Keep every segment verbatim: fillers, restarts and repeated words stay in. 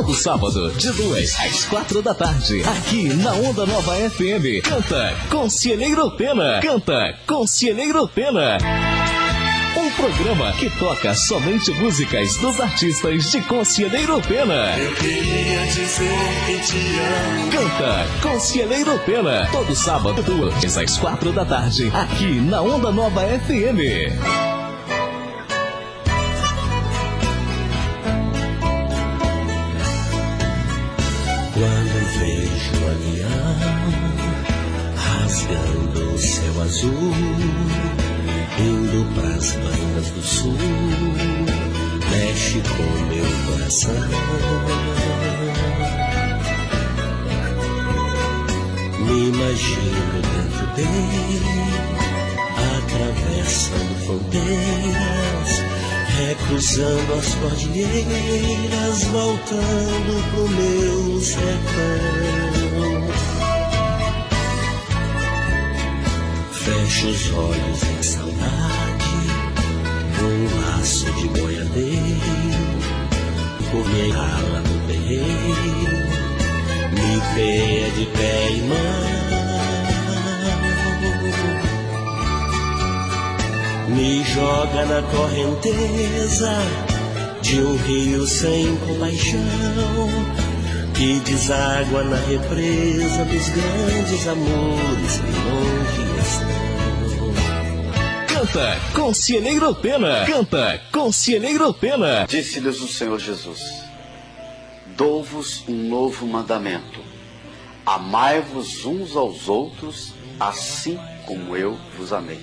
Todo sábado, de duas às quatro da tarde, aqui na Onda Nova F M. Canta Conselheiro Pena. Canta Conselheiro Pena. Um programa que toca somente músicas dos artistas de Conselheiro Pena. Eu queria dizer que te amo. Canta Conselheiro Pena. Todo sábado, duas às quatro da tarde, aqui na Onda Nova F M. Quando vejo o avião rasgando o céu azul, indo pras bandas do sul, mexe com meu coração. Me imagino dentro dele, atravessando fronteiras, recruzando as cordilheiras, voltando pro meu sertão. Fecho os olhos em saudade, um laço de boiadeiro, por minha ala no terreiro, me pede pé e mão, me joga na correnteza de um rio sem compaixão, que deságua na represa dos grandes amores que longe estão. Canta Conselheiro Pena. Canta Conselheiro Pena. Disse-lhes o Senhor Jesus: dou-vos um novo mandamento: amai-vos uns aos outros, assim como eu vos amei.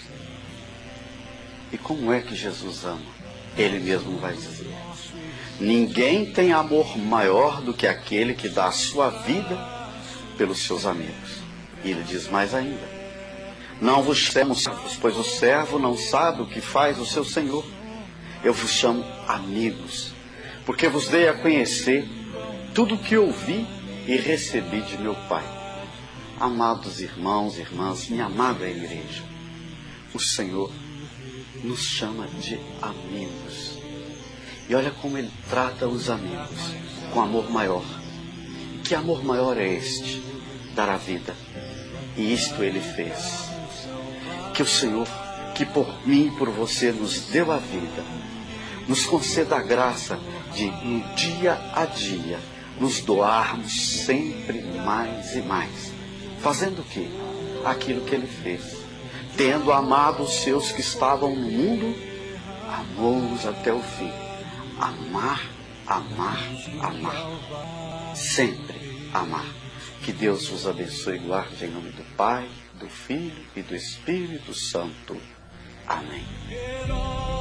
E como é que Jesus ama? Ele mesmo vai dizer: ninguém tem amor maior do que aquele que dá a sua vida pelos seus amigos. E ele diz mais ainda: não vos chamo servos, pois o servo não sabe o que faz o seu senhor. Eu vos chamo amigos, porque vos dei a conhecer tudo o que ouvi e recebi de meu Pai. Amados irmãos e irmãs, minha amada igreja, o Senhor nos chama de amigos. E olha como Ele trata os amigos, com amor maior. Que amor maior é este? Dar a vida. E isto Ele fez. Que o Senhor, que por mim e por você nos deu a vida, nos conceda a graça de, no dia a dia, nos doarmos sempre mais e mais. Fazendo o quê? Aquilo que Ele fez. Tendo amado os seus que estavam no mundo, amou-os até o fim. Amar, amar, amar. Sempre amar. Que Deus vos abençoe e guarde em nome do Pai, do Filho e do Espírito Santo. Amém. Herói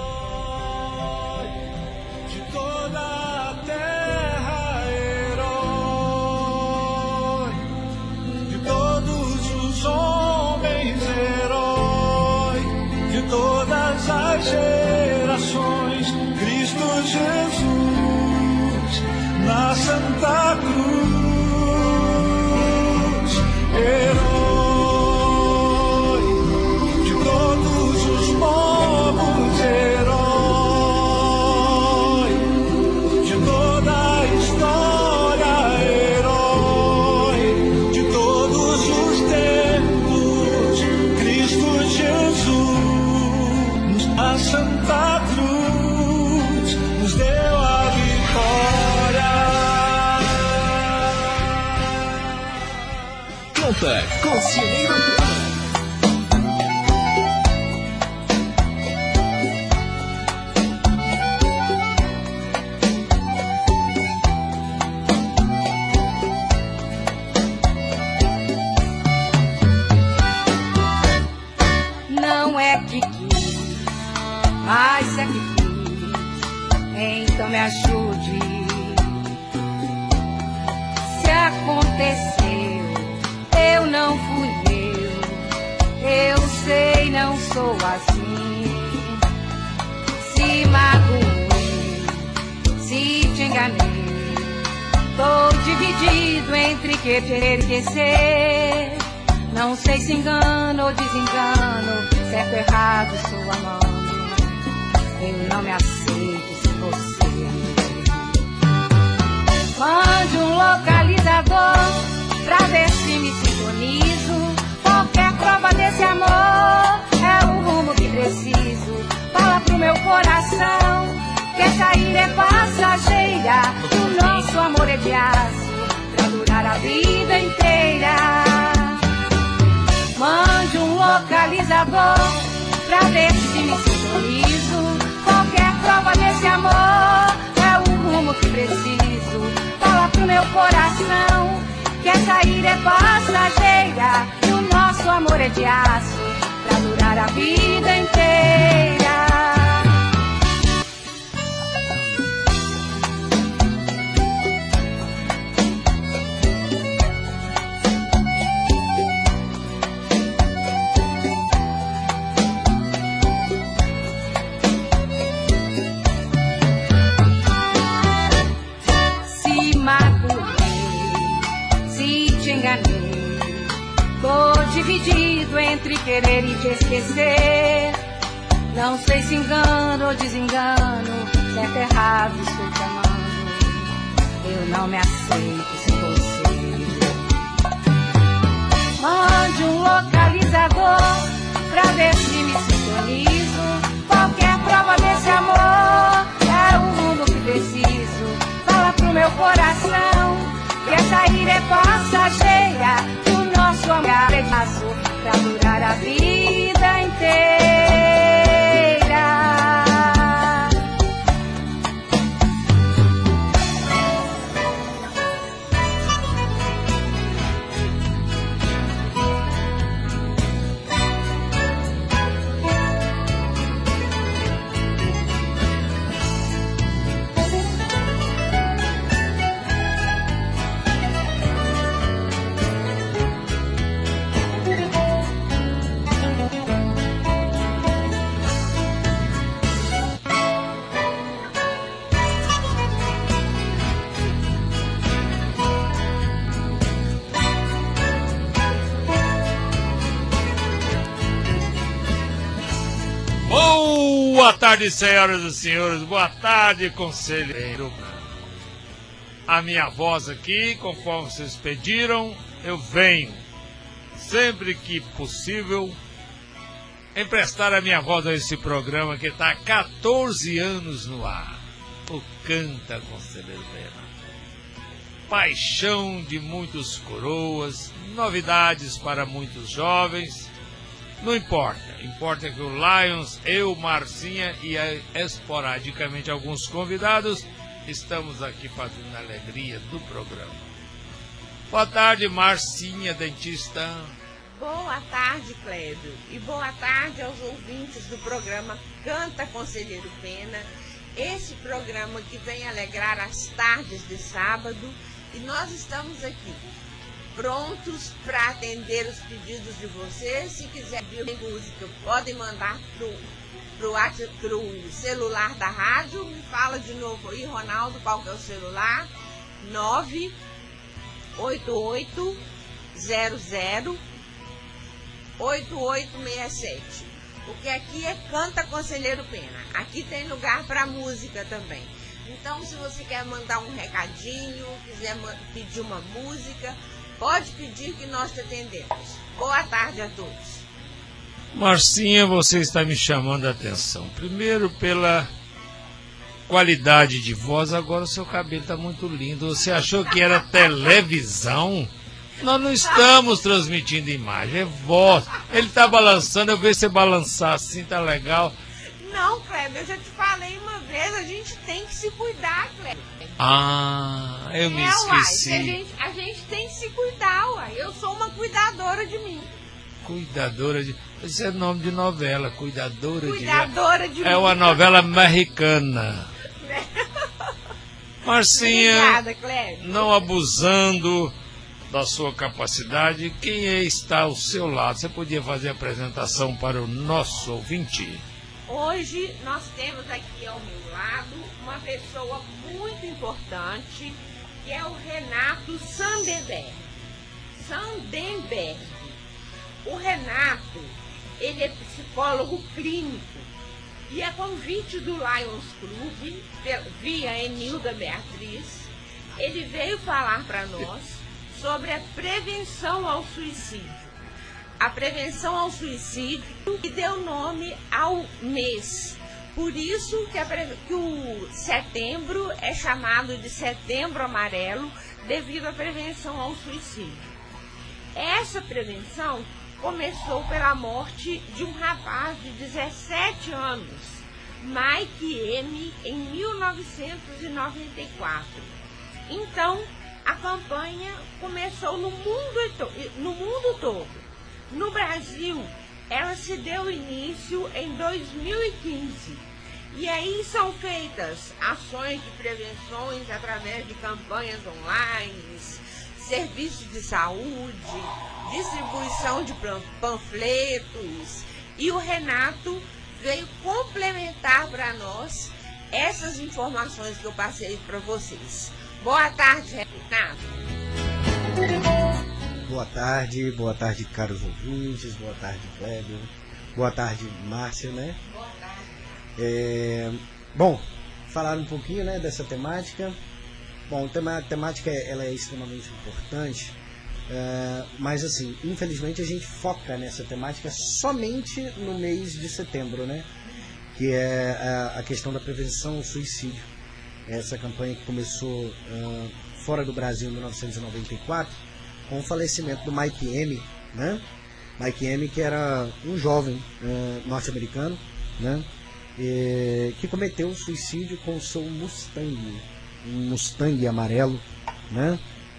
de toda a terra, herói de todos os homens, herói de todas as gerações, Cristo Jesus na Santa Cruz, herói de todos os povos, herói de toda a história, herói de todos os tempos, Cristo Jesus a Santa Cruz nos deu a vitória. Canta Conselheiro Pena. Não é que quis, mas é que quis, então me ajude. Se aconteceu, eu não fui eu, eu sei, não sou assim. Se magoei, se te enganei, tô dividido entre querer e esquecer. Não sei se engano ou desengano, certo ou errado sou amando. Eu não me aceito se você saída é passageira, o nosso amor é de aço, pra durar a vida inteira. Mande um localizador pra ver se me sintonizo. Qualquer prova desse amor é o rumo que preciso. Fala pro meu coração que a saída é passageira e o nosso amor é de aço, pra durar a vida inteira. Tô dividido entre querer e te esquecer. Não sei se engano ou desengano, certo ou errado estou te amando. Eu não me aceito sem você. Mande um localizador pra ver se me sintonizo. Qualquer prova desse amor é o rumo que preciso. Fala pro meu coração que a saída é passageira, que o nosso amor é de aço, pra durar a vida inteira. Boa tarde, senhoras e senhores. Boa tarde, conselheiro. A minha voz aqui, conforme vocês pediram, eu venho, sempre que possível, emprestar a minha voz a esse programa que está há quatorze anos no ar. O Canta, Conselheiro Pena. Paixão de muitos coroas, novidades para muitos jovens. Não importa, importa que o Lions, eu, Marcinha e esporadicamente alguns convidados estamos aqui fazendo a alegria do programa. Boa tarde, Marcinha, dentista. Boa tarde, Clédio, e boa tarde aos ouvintes do programa Canta, Conselheiro Pena, esse programa que vem alegrar as tardes de sábado, e nós estamos aqui prontos para atender os pedidos de vocês. Se quiser ouvir música, podem mandar pro, pro celular da rádio. Me fala de novo aí, Ronaldo, qual que é o celular? nove oito oito zero zero oito oito seis sete. Porque aqui é Canta, Conselheiro Pena. Aqui tem lugar para música também. Então, se você quer mandar um recadinho, quiser pedir uma música, pode pedir que nós te atendemos. Boa tarde a todos. Marcinha, você está me chamando a atenção. Primeiro pela qualidade de voz, agora o seu cabelo está muito lindo. Você achou que era televisão? Nós não estamos transmitindo imagem, é voz. Ele está balançando, eu vejo você balançar assim, tá legal. Não, Kleber, eu já te falei uma vez, a gente tem que se cuidar, Kleber. Ah, eu me é, esqueci. Uai, a, gente, a gente tem que se cuidar, uai. Eu sou uma cuidadora de mim. Cuidadora de... Esse é nome de novela, Cuidadora, cuidadora de... de... É uma novela americana. Marcinha, obrigada, Cléber. Não abusando da sua capacidade, quem está ao seu lado? Você podia fazer a apresentação para o nosso ouvinte? Hoje nós temos aqui ao meu lado uma pessoa muito importante, que é o Renato Sandenberg. Sandenberg. O Renato, ele é psicólogo clínico e a convite do Lions Club, via Enilda Beatriz, ele veio falar para nós sobre a prevenção ao suicídio. A prevenção ao suicídio que deu nome ao mês. Por isso que, a, que o setembro é chamado de Setembro Amarelo, devido à prevenção ao suicídio. Essa prevenção começou pela morte de um rapaz de dezessete anos, Mike M., em mil novecentos e noventa e quatro. Então, a campanha começou no mundo, no mundo todo. No Brasil, ela se deu início em dois mil e quinze. E aí são feitas ações de prevenções através de campanhas online, serviços de saúde, distribuição de panfletos. E o Renato veio complementar para nós essas informações que eu passei para vocês. Boa tarde, Renato. Boa tarde, boa tarde, caros ouvintes, boa tarde, Kleber, boa tarde, Márcia, né? Boa tarde. É, bom, falar um pouquinho, né, dessa temática. Bom, a temática ela é extremamente importante, é, mas assim, infelizmente a gente foca nessa temática somente no mês de setembro, né? Que é a, a questão da prevenção ao suicídio. Essa campanha que começou uh, fora do Brasil em mil novecentos e noventa e quatro, com o falecimento do Mike M., né? Mike M., que era um jovem uh, norte-americano, né? E, que cometeu o suicídio com o seu Mustang, um Mustang amarelo, né?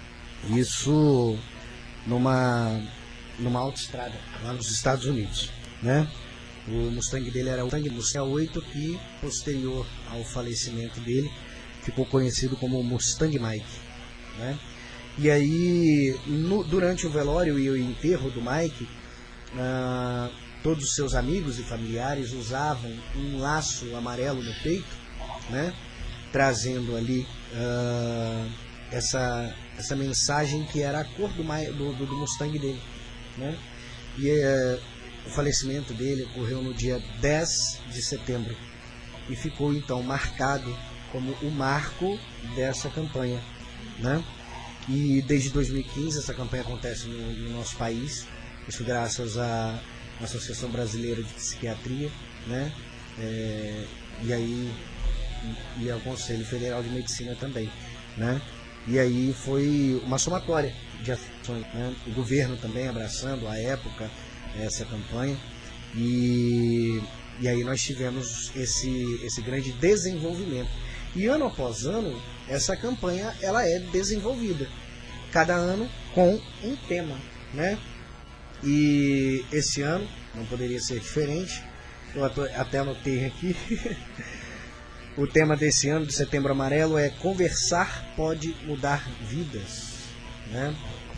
Isso numa, numa autoestrada lá nos Estados Unidos, né? O Mustang dele era o Mustang oito, que posterior ao falecimento dele ficou conhecido como Mustang Mike, né? E aí, no, durante o velório e o enterro do Mike, ah, todos os seus amigos e familiares usavam um laço amarelo no peito, né? Trazendo ali uh, essa, essa mensagem que era a cor do, do, do Mustang dele, né? E uh, o falecimento dele ocorreu no dia dez de setembro e ficou então marcado como o marco dessa campanha, né? E desde dois mil e quinze essa campanha acontece no, no nosso país, isso graças à Associação Brasileira de Psiquiatria, né? É, e aí e ao Conselho Federal de Medicina também, né? E aí foi uma somatória de ações, né? O governo também abraçando à época essa campanha, e, e aí nós tivemos esse, esse grande desenvolvimento. E ano após ano, essa campanha ela é desenvolvida, cada ano com um tema, né? E esse ano não poderia ser diferente, eu até anotei aqui. O tema desse ano, de Setembro Amarelo, é Conversar Pode Mudar Vidas, né?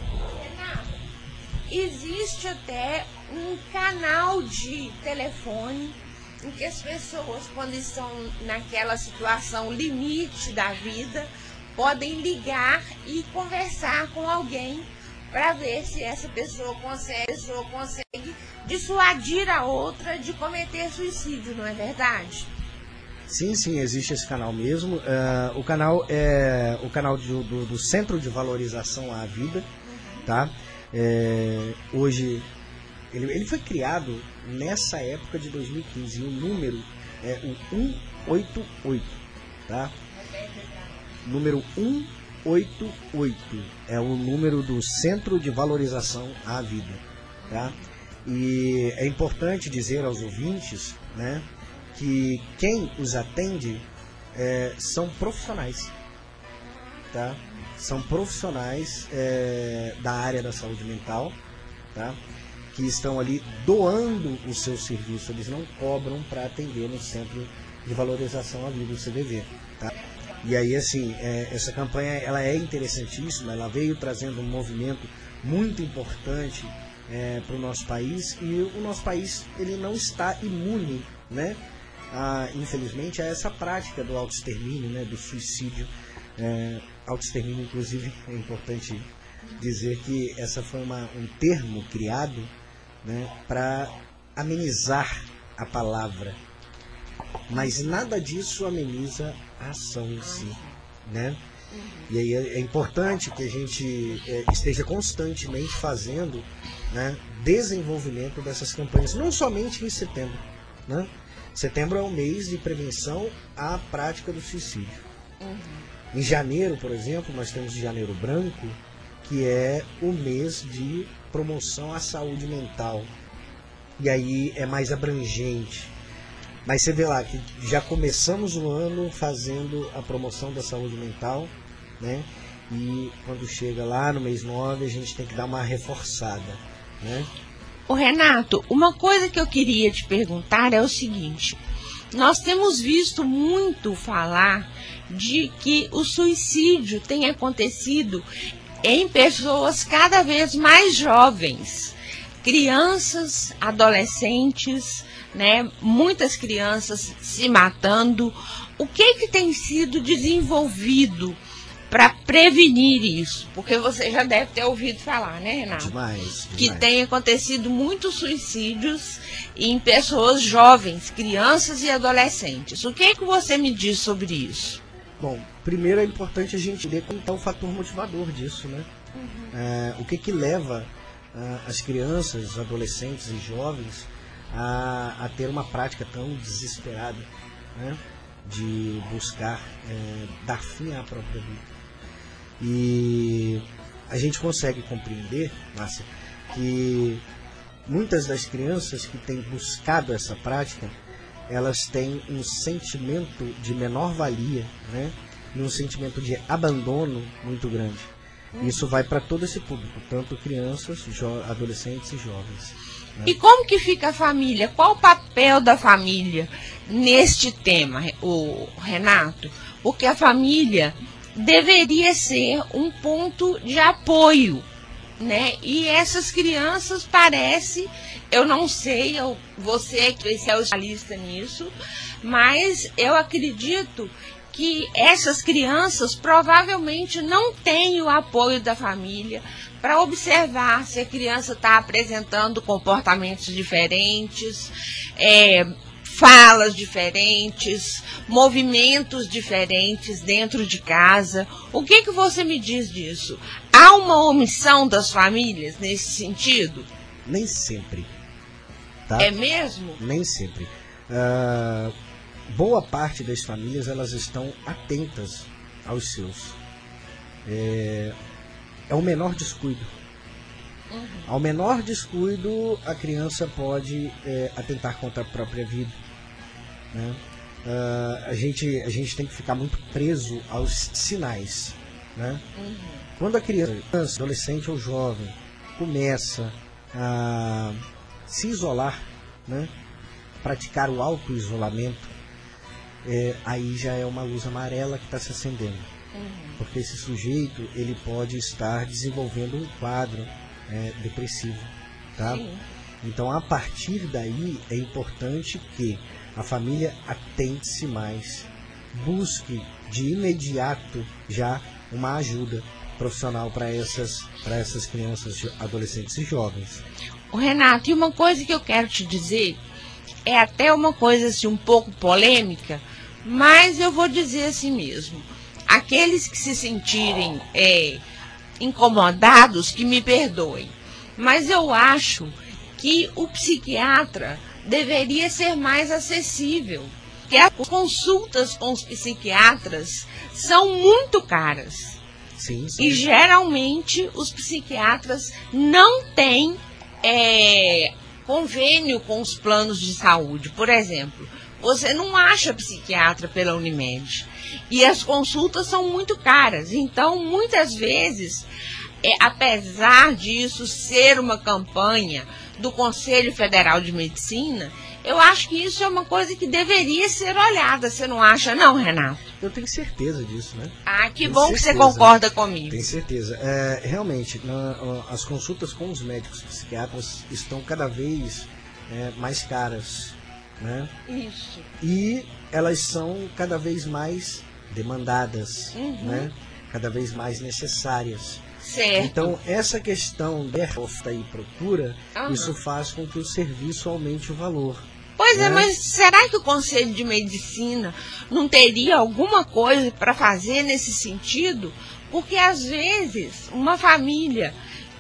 Existe até um canal de telefone em que as pessoas, quando estão naquela situação limite da vida, podem ligar e conversar com alguém para ver se essa pessoa consegue, pessoa consegue dissuadir a outra de cometer suicídio, não é verdade? Sim, sim, existe esse canal mesmo. Uh, o canal é o canal do, do, do Centro de Valorização à Vida, tá? É, hoje ele, ele foi criado nessa época de dois mil e quinze, e o número é o cento e oitenta e oito, tá? Número cento e oitenta e oito é o número do Centro de Valorização à Vida, tá? E é importante dizer aos ouvintes, né, que quem os atende é, são profissionais, tá? São profissionais é, da área da saúde mental, tá? Que estão ali doando o seu serviço, eles não cobram para atender no Centro de Valorização à Vida, o C V V, tá? E aí, assim, é, essa campanha ela é interessantíssima, ela veio trazendo um movimento muito importante é, para o nosso país, e o nosso país ele não está imune, né? A, infelizmente, a essa prática do autoextermínio, né, do suicídio. É, autoextermínio, inclusive, é importante dizer que essa foi uma, um termo criado, né, para amenizar a palavra, mas nada disso ameniza a ação em si, né? E aí é, é importante que a gente é, esteja constantemente fazendo, né, desenvolvimento dessas campanhas, não somente em setembro, né? Setembro é o mês de prevenção à prática do suicídio. Uhum. Em janeiro, por exemplo, nós temos o Janeiro Branco, que é o mês de promoção à saúde mental. E aí é mais abrangente. Mas você vê lá que já começamos o ano fazendo a promoção da saúde mental, né? E quando chega lá no mês nove, a gente tem que dar uma reforçada, né? Ô Renato, uma coisa que eu queria te perguntar é o seguinte: nós temos visto muito falar de que o suicídio tem acontecido em pessoas cada vez mais jovens, crianças, adolescentes, né? Muitas crianças se matando. O que que tem sido desenvolvido para prevenir isso? Porque você já deve ter ouvido falar, né, Renato? Demais, demais. Que tem acontecido muitos suicídios em pessoas jovens, crianças e adolescentes. O que é que você me diz sobre isso? Bom, primeiro é importante a gente ver como está o fator motivador disso, né? Uhum. É, o que que leva uh, as crianças, adolescentes e jovens a, a ter uma prática tão desesperada, né? De buscar é, dar fim à própria vida. E a gente consegue compreender, Márcia, que muitas das crianças que têm buscado essa prática, elas têm um sentimento de menor valia, né? E um sentimento de abandono muito grande. Isso vai para todo esse público, tanto crianças, adolescentes e jovens. Né? E como que fica a família? Qual o papel da família neste tema, o Renato? Porque a família deveria ser um ponto de apoio, né? E essas crianças parece, eu não sei, eu, você é especialista nisso, mas eu acredito que essas crianças provavelmente não têm o apoio da família para observar se a criança está apresentando comportamentos diferentes, é, falas diferentes, movimentos diferentes dentro de casa. O que que você me diz disso? Há uma omissão das famílias nesse sentido? Nem sempre. Tá? É mesmo? Nem sempre. Uh, boa parte das famílias, elas estão atentas aos seus. É, é o menor descuido. Uhum. Ao menor descuido, a criança pode é, atentar contra a própria vida. Né? Uh, a, gente, a gente tem que ficar muito preso aos sinais. Né? Uhum. Quando a criança, adolescente ou jovem, começa a se isolar, né? Praticar o auto-isolamento, é, aí já é uma luz amarela que está se acendendo. Uhum. Porque esse sujeito, ele pode estar desenvolvendo um quadro é, depressivo. Tá? Então, a partir daí, é importante que a família atente-se mais, busque de imediato já uma ajuda profissional para essas, para essas crianças, adolescentes e jovens. O Renato, e uma coisa que eu quero te dizer, é até uma coisa assim, um pouco polêmica, mas eu vou dizer assim mesmo. Aqueles que se sentirem é, incomodados, que me perdoem. Mas eu acho que o psiquiatra deveria ser mais acessível. Porque as consultas com os psiquiatras são muito caras. Sim, sim. E geralmente os psiquiatras não têm é, convênio com os planos de saúde. Por exemplo, você não acha psiquiatra pela Unimed. E as consultas são muito caras. Então, muitas vezes, é, apesar disso ser uma campanha do Conselho Federal de Medicina, eu acho que isso é uma coisa que deveria ser olhada. Você não acha, não, Renato? Eu tenho certeza disso, né? Ah, que tenho bom certeza, que você concorda comigo. Tenho certeza. É, realmente, na, as consultas com os médicos psiquiatras estão cada vez é, mais caras, né? Isso. E elas são cada vez mais demandadas, uhum. né? Cada vez mais necessárias. Certo. Então, essa questão de oferta e procura, uhum. isso faz com que o serviço aumente o valor. Pois né? é, mas será que o Conselho de Medicina não teria alguma coisa para fazer nesse sentido? Porque, às vezes, uma família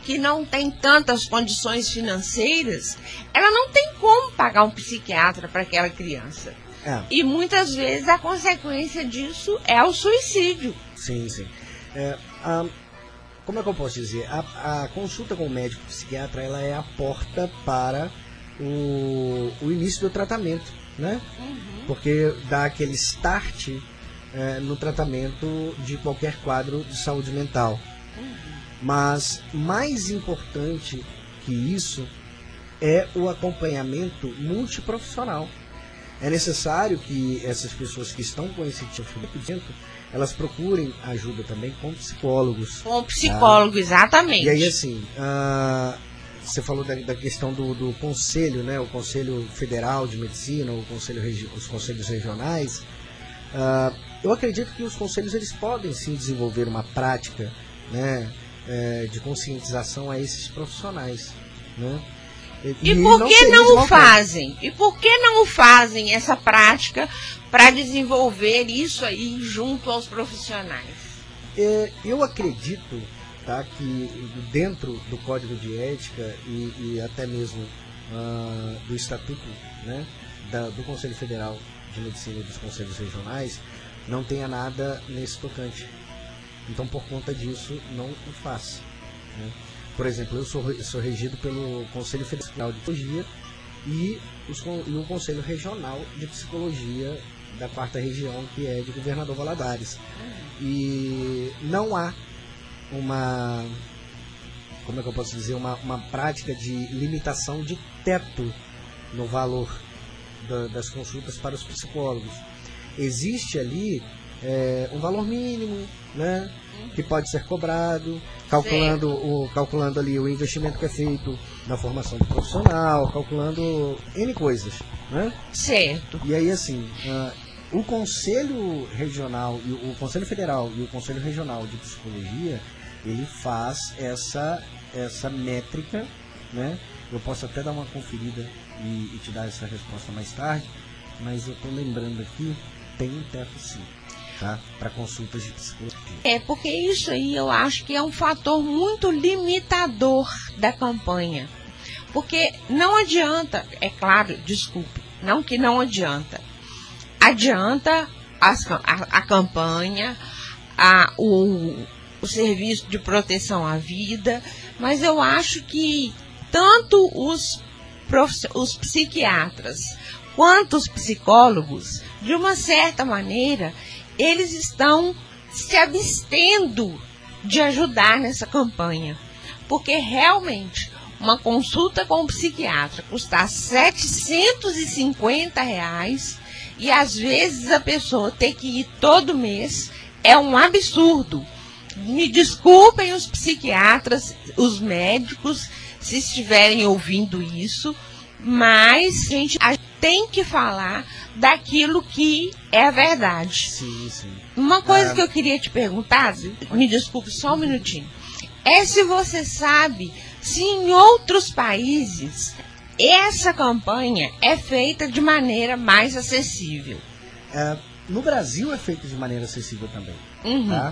que não tem tantas condições financeiras, ela não tem como pagar um psiquiatra para aquela criança. É. E muitas vezes a consequência disso é o suicídio. Sim, sim. É, a, como é que eu posso dizer? A, a consulta com o médico psiquiatra, ela é a porta para o, o início do tratamento, né? Uhum. Porque dá aquele start é, no tratamento de qualquer quadro de saúde mental. Uhum. Mas mais importante que isso é o acompanhamento multiprofissional. É necessário que essas pessoas que estão com esse tipo de dentro, elas procurem ajuda também com psicólogos. Com psicólogo, tá? Exatamente. E aí, assim, uh, você falou da, da questão do, do conselho, né? O Conselho Federal de Medicina, o conselho, os conselhos regionais. Uh, eu acredito que os conselhos eles podem sim desenvolver uma prática, né, é, de conscientização a esses profissionais, né? E, e por que não, não o fazem? E por que não o fazem essa prática para desenvolver isso aí junto aos profissionais? É, eu acredito, tá, que dentro do Código de Ética e, e até mesmo uh, do Estatuto, né, da, do Conselho Federal de Medicina e dos Conselhos Regionais, não tenha nada nesse tocante. Então, por conta disso, não o faz, né? Por exemplo, eu sou, sou regido pelo Conselho Federal de Psicologia e, os, e o Conselho Regional de Psicologia da quarta região, que é de Governador Valadares. E não há uma, como é que eu posso dizer, uma, uma prática de limitação de teto no valor da, das consultas para os psicólogos. Existe ali é, um valor mínimo, né, que pode ser cobrado, calculando, o, calculando ali o investimento que é feito na formação do profissional, calculando N coisas, né? Certo. E aí, assim, uh, o Conselho Regional, o Conselho Federal e o Conselho Regional de Psicologia, ele faz essa, essa métrica, né? Eu posso até dar uma conferida e, e te dar essa resposta mais tarde, mas eu estou lembrando aqui, tem um teto sim. Tá? Para consultas de psicologia. É, porque isso aí eu acho que é um fator muito limitador da campanha. Porque não adianta, é claro, desculpe, não que não adianta. Adianta as, a, a campanha, a, o, o serviço de proteção à vida, mas eu acho que tanto os, os psiquiatras quanto os psicólogos, de uma certa maneira, eles estão se abstendo de ajudar nessa campanha. Porque realmente uma consulta com um psiquiatra custa setecentos e cinquenta reais e às vezes a pessoa ter que ir todo mês é um absurdo. Me desculpem os psiquiatras, os médicos, se estiverem ouvindo isso, mas gente, a gente tem que falar daquilo que é a verdade. Sim, sim. Uma coisa ah, que eu queria te perguntar, me desculpe só um minutinho, é se você sabe se em outros países essa campanha é feita de maneira mais acessível. É, no Brasil é feita de maneira acessível também. Uhum. Tá?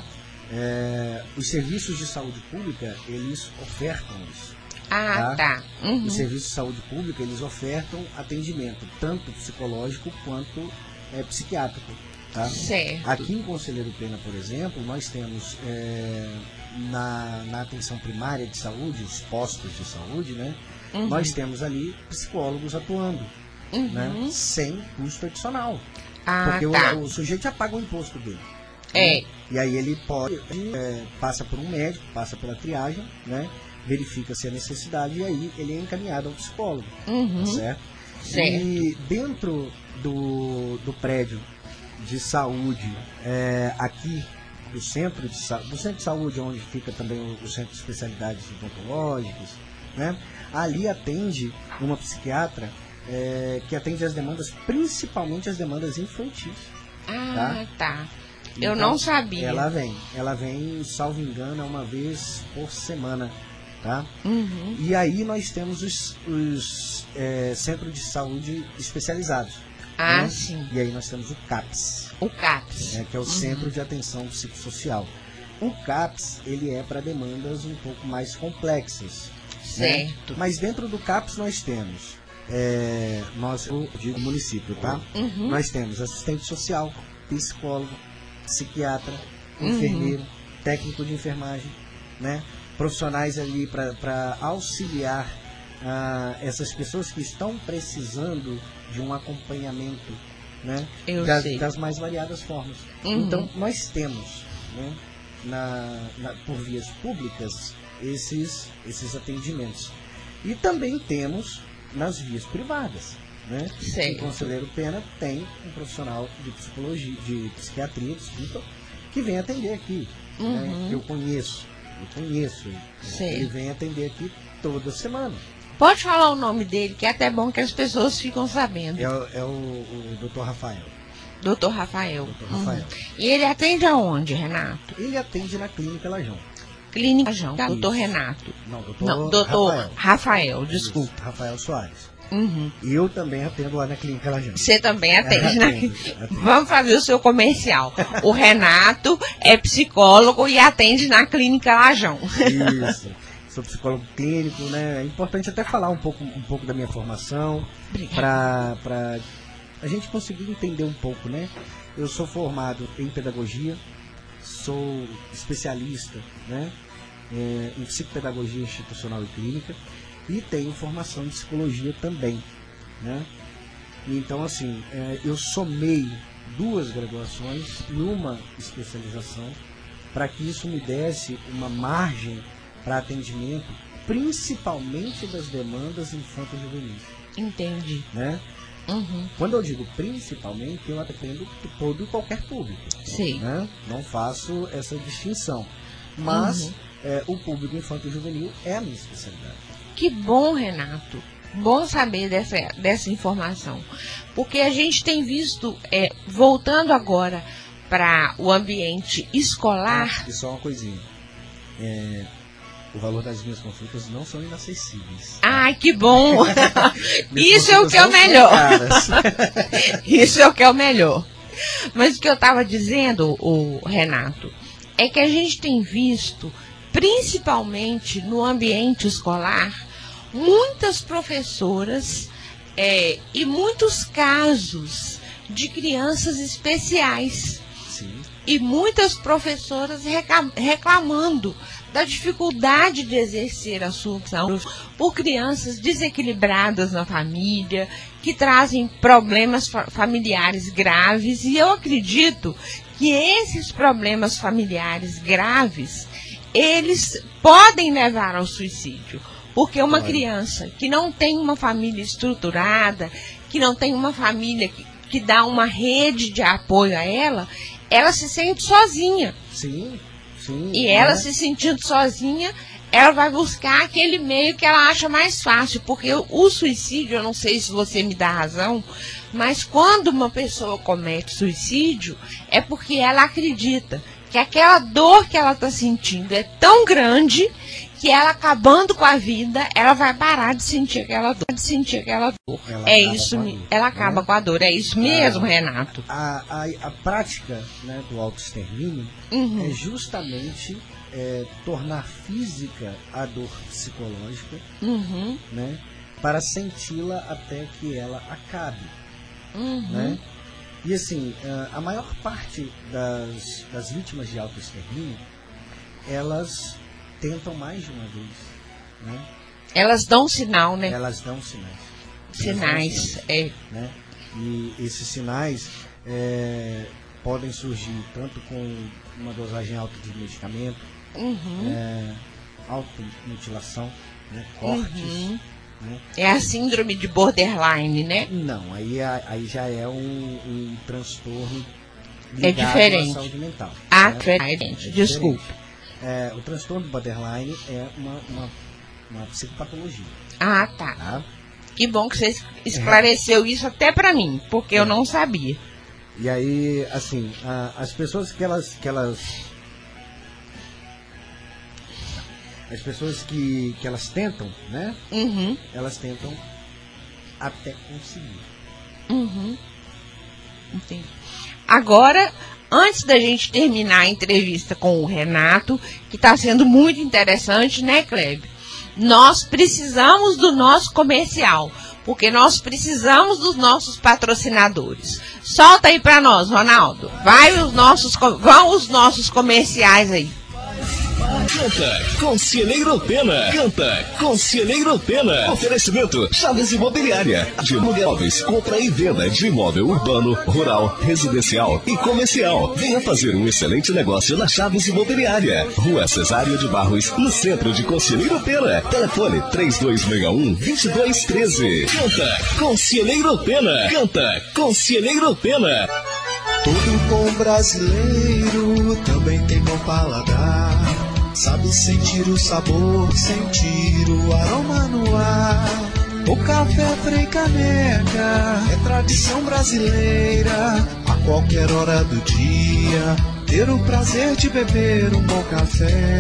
É, os serviços de saúde pública, eles ofertam isso. Ah, tá. tá. Uhum. Os serviços de saúde pública, eles ofertam atendimento, tanto psicológico quanto é, psiquiátrico. Tá? Certo. Aqui em Conselheiro Pena, por exemplo, nós temos é, na, na atenção primária de saúde, os postos de saúde, né? Uhum. Nós temos ali psicólogos atuando, uhum. né? Sem custo adicional. Ah, porque tá. o, o sujeito já paga o imposto dele. É. Né? E aí ele pode, é, passa por um médico, passa pela triagem, né? Verifica-se a necessidade e aí ele é encaminhado ao psicólogo, uhum. certo? certo? E dentro do, do prédio de saúde, é, aqui do centro de, do centro de saúde, onde fica também o, o centro de especialidades odontológicas, né? Ali atende uma psiquiatra é, que atende as demandas, principalmente as demandas infantis. Ah, tá. tá. Eu Então, não sabia. Ela vem, ela vem, salvo engano, uma vez por semana. Tá? Uhum. E aí nós temos os, os é, centros de saúde especializados. Ah, né? sim. E aí nós temos o CAPS. O CAPS. É, que é o uhum. Centro de Atenção Psicossocial. O CAPS, ele é para demandas um pouco mais complexas. Certo. Né? Mas dentro do CAPS nós temos, é, nós, eu digo município, tá? Uhum. Nós temos assistente social, psicólogo, psiquiatra, Uhum. enfermeiro, técnico de enfermagem, né? Profissionais ali para auxiliar ah, essas pessoas que estão precisando de um acompanhamento, né? Eu das, sei. das mais variadas formas. Uhum. Então, nós temos, né, na, na, por vias públicas esses, esses atendimentos. E também temos nas vias privadas. Né? Certo. O Conselheiro Pena tem um profissional de psicologia, de psiquiatria, desculpa, que vem atender aqui. Uhum. Né? Eu conheço, eu conheço. Certo. Ele vem atender aqui toda semana. Pode falar o nome dele, que é até bom que as pessoas ficam sabendo. É, o- é o, o doutor Rafael. doutor Rafael. doutor Rafael. Uhum. E ele atende aonde, Renato? Ele atende na Clínica Lajão. Clínica João. Isso. doutor Renato. Não, doutor, Não, doutor Rafael. Rafael, desculpa. Isso, Rafael Soares. Uhum. E eu também atendo lá na Clínica Lajão. Você também atende, É, né? atendo, atendo. Vamos fazer o seu comercial. O Renato é psicólogo e atende na Clínica Lajão. Isso. Sou psicólogo clínico, né? É importante até falar um pouco, um pouco da minha formação Obrigada. para a gente conseguir entender um pouco, né? Eu sou formado em pedagogia, sou especialista, né? É, em psicopedagogia institucional e clínica e tenho formação em psicologia também, né? Então, assim, é, eu somei duas graduações e uma especialização para que isso me desse uma margem para atendimento, principalmente das demandas infanto-juvenis, Entendi. né? Uhum. Quando eu digo principalmente, eu atendo todo e qualquer público, Sei. né? Não faço essa distinção, mas Uhum. é, o público infanto-juvenil é a minha especialidade. Que bom, Renato. Bom saber dessa, dessa informação. Porque a gente tem visto, é, voltando agora para o ambiente escolar. Ah, e só uma coisinha. É, o valor das minhas consultas não são inacessíveis. Ai, que bom! Minhas Isso é o que é o consultas não são melhor. caras. Isso é o que é o melhor. Mas o que eu estava dizendo, o Renato, é que a gente tem visto, principalmente no ambiente escolar, muitas professoras é, e muitos casos de crianças especiais. Sim. E muitas professoras reca- reclamando da dificuldade de exercer a sua função por crianças desequilibradas na família, que trazem problemas fa- familiares graves. E eu acredito que esses problemas familiares graves, eles podem levar ao suicídio. Porque uma Claro. criança que não tem uma família estruturada, que não tem uma família que, que dá uma rede de apoio a ela, ela se sente sozinha. Sim, sim. E né? ela se sentindo sozinha, ela vai buscar aquele meio que ela acha mais fácil. Porque o, o suicídio, eu não sei se você me dá razão, mas quando uma pessoa comete suicídio, é porque ela acredita que aquela dor que ela está sentindo é tão grande que ela acabando com a vida, ela vai parar de sentir aquela dor. De sentir aquela dor. Ela É acaba isso, com a me- dor, ela né? acaba com a dor. É isso mesmo, Ah, Renato. A, a, a prática, né, do autoextermínio Uhum. é justamente é, tornar física a dor psicológica, Uhum. né, para senti-la até que ela acabe. Uhum. Né? E assim, a- a maior parte das, das vítimas de autoextermínio, elas tentam mais de uma vez. Né? Elas dão sinal, né? Elas dão sinais. Sinais. É. Né? E esses sinais é, podem surgir tanto com uma dosagem alta de medicamento, Uhum. é, automutilação, né, cortes. Uhum. Né? É a síndrome de borderline, né? Não, aí, é- aí já é um, um transtorno É ligado diferente. à saúde mental. Ah, né? diferente. É Desculpa. diferente. É, o transtorno borderline é uma, uma, uma psicopatologia. Ah, tá. Tá? Que bom que você esclareceu isso até pra mim, porque eu não sabia. E aí, assim, a- as pessoas que elas, que elas as pessoas que, que elas tentam, né? Uhum. Elas tentam até conseguir. Uhum. Entendi. Agora, Antes da gente terminar a entrevista com o Renato, que está sendo muito interessante, né, Kleber? Nós precisamos do nosso comercial, porque nós precisamos dos nossos patrocinadores. Solta aí para nós, Ronaldo. Vai os nossos, vão os nossos comerciais aí. Canta Conselheiro Pena. Canta Conselheiro Pena. Oferecimento Chaves Imobiliária. De imóveis, compra e venda de imóvel urbano, rural, residencial e comercial. Venha fazer um excelente negócio na Chaves Imobiliária. Rua Cesário de Barros, no centro de Conselheiro Pena. Telefone três dois seis um, dois dois um três. Canta Conselheiro Pena. Canta Conselheiro Pena. Todo bom brasileiro também tem bom paladar. Sabe sentir o sabor, sentir o aroma no ar. O café Frei Caneca é tradição brasileira. A qualquer hora do dia, ter o prazer de beber um bom café.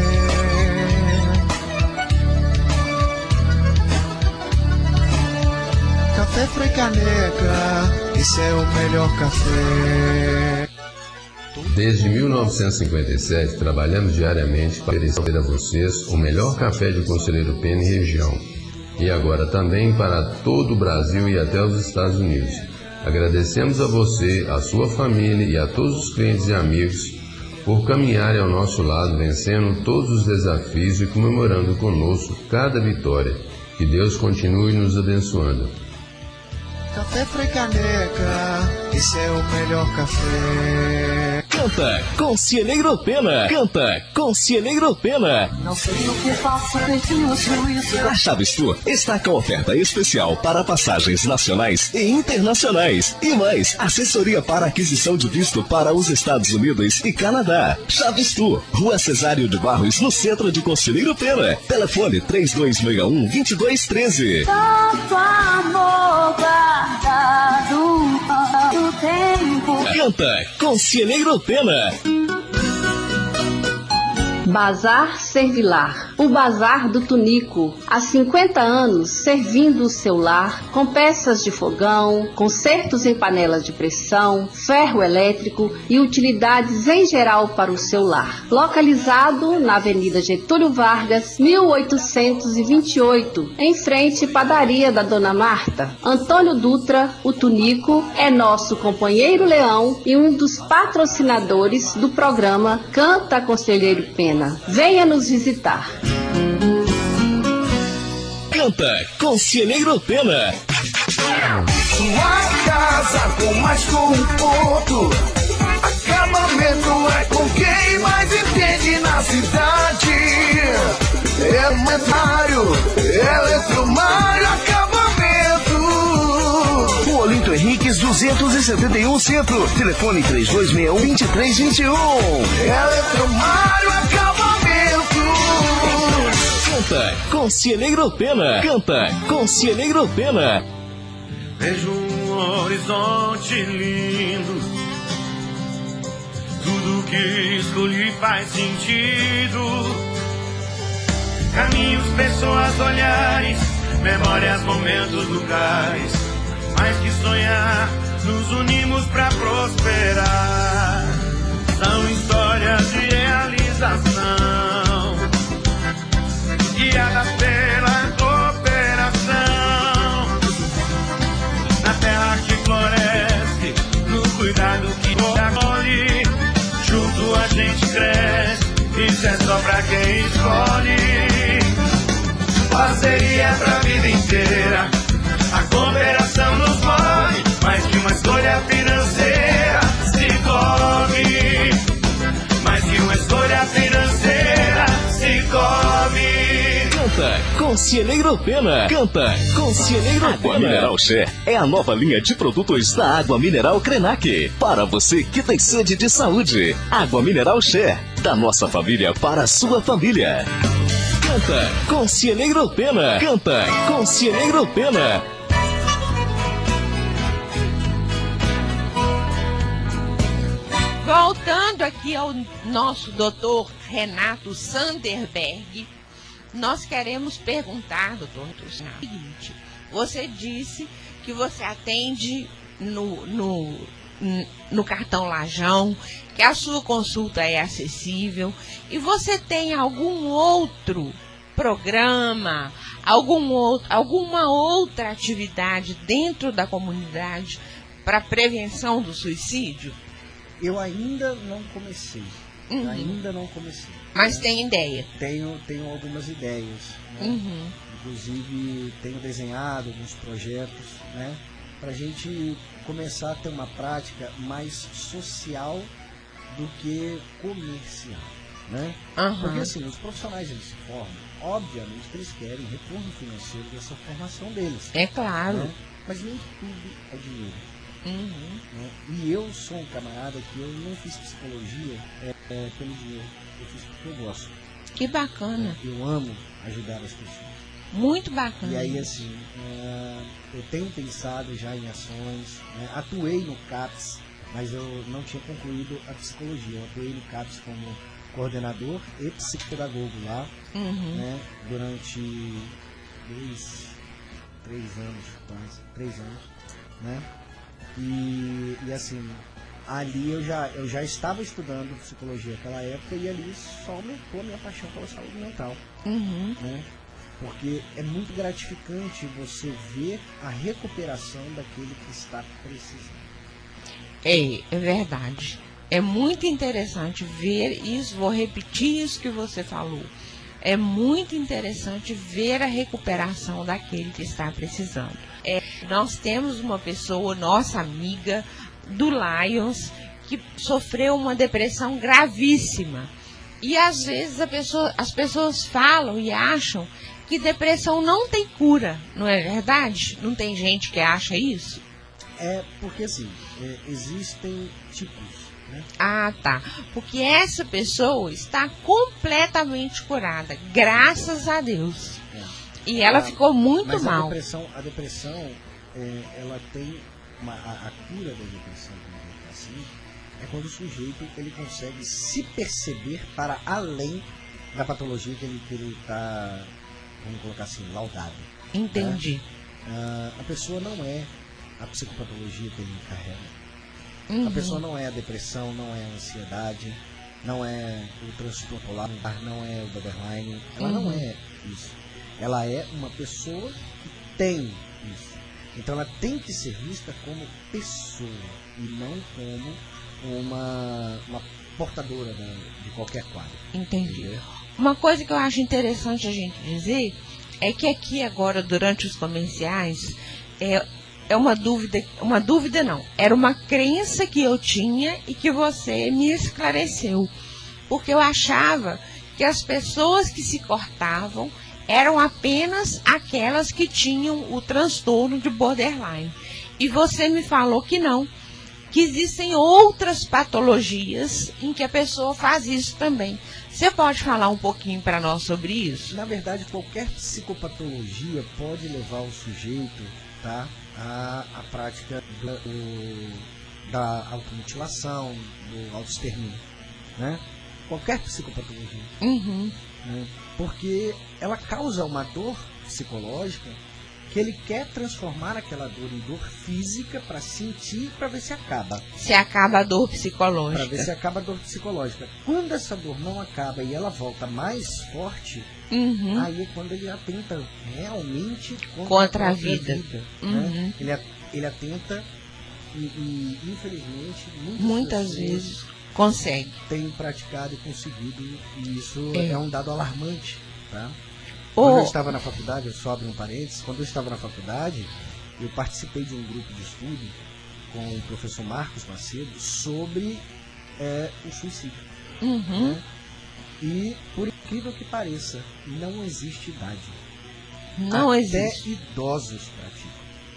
Café Frei Caneca, esse é o melhor café. Desde mil novecentos e cinquenta e sete, trabalhamos diariamente para oferecer a vocês o melhor café de Conselheiro Pena e região. E agora também para todo o Brasil e até os Estados Unidos. Agradecemos a você, a sua família e a todos os clientes e amigos por caminharem ao nosso lado, vencendo todos os desafios e comemorando conosco cada vitória. Que Deus continue nos abençoando. Café Frei Caneca, esse é o melhor café. Canta Conselheiro Pena. Canta Conselheiro Pena. Não sei o que faço, perdi o juízo. A Chaves Tour está com oferta especial para passagens nacionais e internacionais. E mais, assessoria para aquisição de visto para os Estados Unidos e Canadá. Chaves Tour, Rua Cesário de Barros, no centro de Conselheiro Pena. Telefone três dois seis um, dois dois um três. Tanto amor guardado do tempo. Canta Conselheiro Pena. Bazar Servilar, o Bazar do Tunico, há cinquenta anos servindo o seu lar com peças de fogão, consertos em panelas de pressão, ferro elétrico e utilidades em geral para o seu lar. Localizado na Avenida Getúlio Vargas, mil oitocentos e vinte e oito, em frente à padaria da Dona Marta. Antônio Dutra, o Tunico, é nosso companheiro leão e um dos patrocinadores do programa Canta Conselheiro Pena. Venha nos visitar. Canta Conselheiro Pena. Sua casa com mais conforto. Acabamento é com quem mais entende na cidade. Eletromário, Eletromário Acabamento. O Olinto Henriques duzentos e setenta e um Centro. Telefone três dois seis um, dois três dois um. Eletromário Acabamento. Canta Conselheiro Pena. Canta Conselheiro Pena. Vejo um horizonte lindo. Tudo que escolhi faz sentido. Caminhos, pessoas, olhares, memórias, momentos, lugares. Mais que sonhar, nos unimos pra prosperar. São histórias de realização, guiadas pela cooperação. Na terra que floresce, no cuidado que acolhe, junto a gente cresce, isso é só pra quem escolhe. Parceria pra vida inteira, a cooperação nos move, mais que uma escolha financeira. Cicobi, mais que uma escolha financeira. Cicobi. Canta Conselheiro Pena. Canta Conselheiro Pena. Água Mineral Xé é a nova linha de produtos da Água Mineral Krenak. Para você que tem sede de saúde. Água Mineral Xé, da nossa família para a sua família. Canta Conselheiro Pena. Canta Conselheiro Pena. Voltando aqui ao nosso doutor Renato Sanderberg, nós queremos perguntar, doutor, o seguinte: você disse que você atende no, no, no cartão Lajão, que a sua consulta é acessível. E você tem algum outro programa, algum outro, alguma outra atividade dentro da comunidade para prevenção do suicídio? Eu ainda não comecei. Uhum. Ainda não comecei. Mas né? tem ideia? Tenho, tenho algumas ideias. Né? Uhum. Inclusive, tenho desenhado alguns projetos, né? Para a gente começar a ter uma prática mais social do que comercial. Né? Uhum. Porque assim, os profissionais eles se formam, obviamente que eles querem retorno financeiro dessa formação deles. É claro. Né? Mas nem tudo é dinheiro. Uhum. Né? E eu sou um camarada que eu não fiz psicologia é, é, pelo dinheiro, eu fiz porque eu gosto. Que bacana. Eu amo ajudar as pessoas. Muito bacana. E aí assim, uh, eu tenho pensado já em ações, né? Atuei no CAPS, mas eu não tinha concluído a psicologia. Eu atuei no CAPS como coordenador e psicopedagogo lá, uhum. né? Durante dois, três anos, quase, três anos, né? E, e assim, ali eu já, eu já estava estudando psicologia naquela época e ali só aumentou a minha paixão pela saúde mental. Uhum. Né? Porque é muito gratificante você ver a recuperação daquele que está precisando. É, é verdade. É muito interessante ver isso, vou repetir isso que você falou. É muito interessante ver a recuperação daquele que está precisando. É, nós temos uma pessoa, nossa amiga, do Lions, que sofreu uma depressão gravíssima. E às vezes a pessoa, as pessoas falam e acham que depressão não tem cura, não é verdade? Não tem gente que acha isso? É porque assim, é, existem tipos. Né? Ah, tá. Porque essa pessoa está completamente curada, graças a Deus. É. E ela ah, ficou muito mas mal. A depressão, a depressão é, ela tem uma, a, a cura da depressão, assim, é quando o sujeito ele consegue se perceber para além da patologia que ele está, vamos colocar assim, laudado. Entendi. Né? Ah, a pessoa não é a psicopatologia que ele carrega. Uhum. A pessoa não é a depressão, não é a ansiedade, não é o transtorno polar, não é o borderline, ela uhum. não é isso. Ela é uma pessoa que tem isso. Então ela tem que ser vista como pessoa e não como uma, uma portadora de, de qualquer quadro. Entendi. Entendeu? Uma coisa que eu acho interessante a gente dizer é que aqui agora, durante os comerciais, é, é uma dúvida, uma dúvida não, era uma crença que eu tinha e que você me esclareceu. Porque eu achava que as pessoas que se cortavam eram apenas aquelas que tinham o transtorno de borderline. E você me falou que não, que existem outras patologias em que a pessoa faz isso também. Você pode falar um pouquinho para nós sobre isso? Na verdade, qualquer psicopatologia pode levar o sujeito, tá, à, à prática do, da automutilação, do autoextermínio, né? Qualquer psicopatologia. Uhum. Né? Porque ela causa uma dor psicológica que ele quer transformar aquela dor em dor física para sentir, para ver se acaba. Se acaba a dor psicológica. Para ver se acaba a dor psicológica. Quando essa dor não acaba e ela volta mais forte, uhum. aí é quando ele atenta realmente contra, contra a, a vida. vida. Né? Uhum. Ele, ele atenta e, e infelizmente, muitas, muitas vezes consegue. Tem praticado e conseguido, e isso é, é um dado alarmante, tá? Oh. Quando eu estava na faculdade, eu só abro um parênteses, quando eu estava na faculdade, eu participei de um grupo de estudo com o professor Marcos Macedo sobre é, o suicídio. Uhum. Né? E, por incrível que pareça, não existe idade. Não Até existe. Idosos praticam.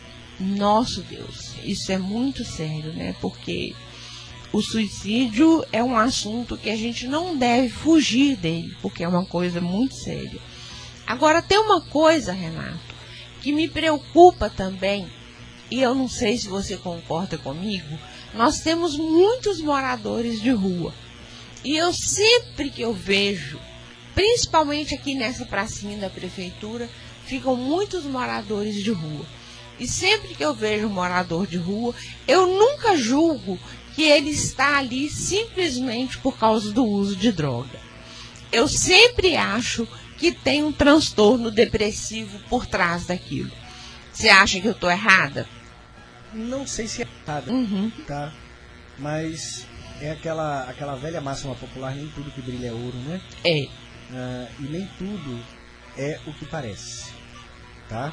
Nosso Deus, isso é muito sério, né? Porque o suicídio é um assunto que a gente não deve fugir dele, porque é uma coisa muito séria. Agora, tem uma coisa, Renato, que me preocupa também, e eu não sei se você concorda comigo, nós temos muitos moradores de rua. E eu sempre que eu vejo, principalmente aqui nessa pracinha da prefeitura, ficam muitos moradores de rua. E sempre que eu vejo um morador de rua, eu nunca julgo que ele está ali simplesmente por causa do uso de droga. Eu sempre acho que tem um transtorno depressivo por trás daquilo. Você acha que eu estou errada? Não sei se é errada, uhum. tá? Mas é aquela, aquela velha máxima popular, nem tudo que brilha é ouro, né? É. Uh, e nem tudo é o que parece, tá?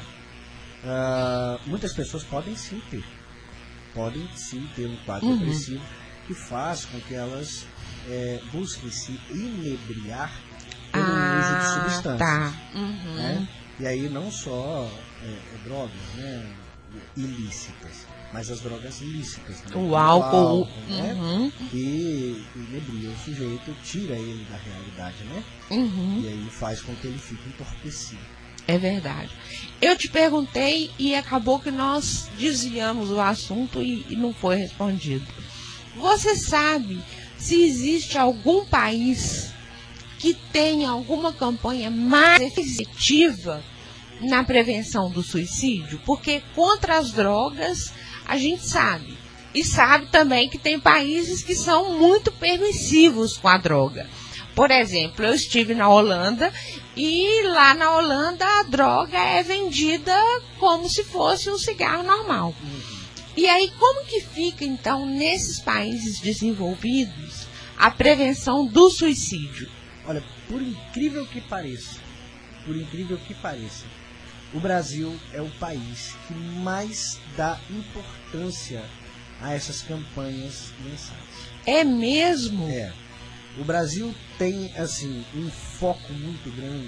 Uh, muitas pessoas podem sim ter, podem sim ter um quadro uhum. depressivo que faz com que elas é, busquem se inebriar pelo ah, uso de substâncias. Tá. Uhum. Né? E aí não só é, é, drogas, né, ilícitas, mas as drogas lícitas. Né? O, o álcool, álcool né? uhum. E inebria o sujeito, tira ele da realidade, né? Uhum. E aí faz com que ele fique entorpecido. É verdade. Eu te perguntei e acabou que nós desviamos o assunto e, e não foi respondido. Você sabe se existe algum país que tenha alguma campanha mais efetiva na prevenção do suicídio? Porque contra as drogas a gente sabe. E sabe também que tem países que são muito permissivos com a droga. Por exemplo, eu estive na Holanda e lá na Holanda a droga é vendida como se fosse um cigarro normal. Uhum. E aí como que fica então nesses países desenvolvidos a prevenção do suicídio? Olha, por incrível que pareça, por incrível que pareça, o Brasil é o país que mais dá importância a essas campanhas mensais. É mesmo? É. O Brasil tem, assim, um foco muito grande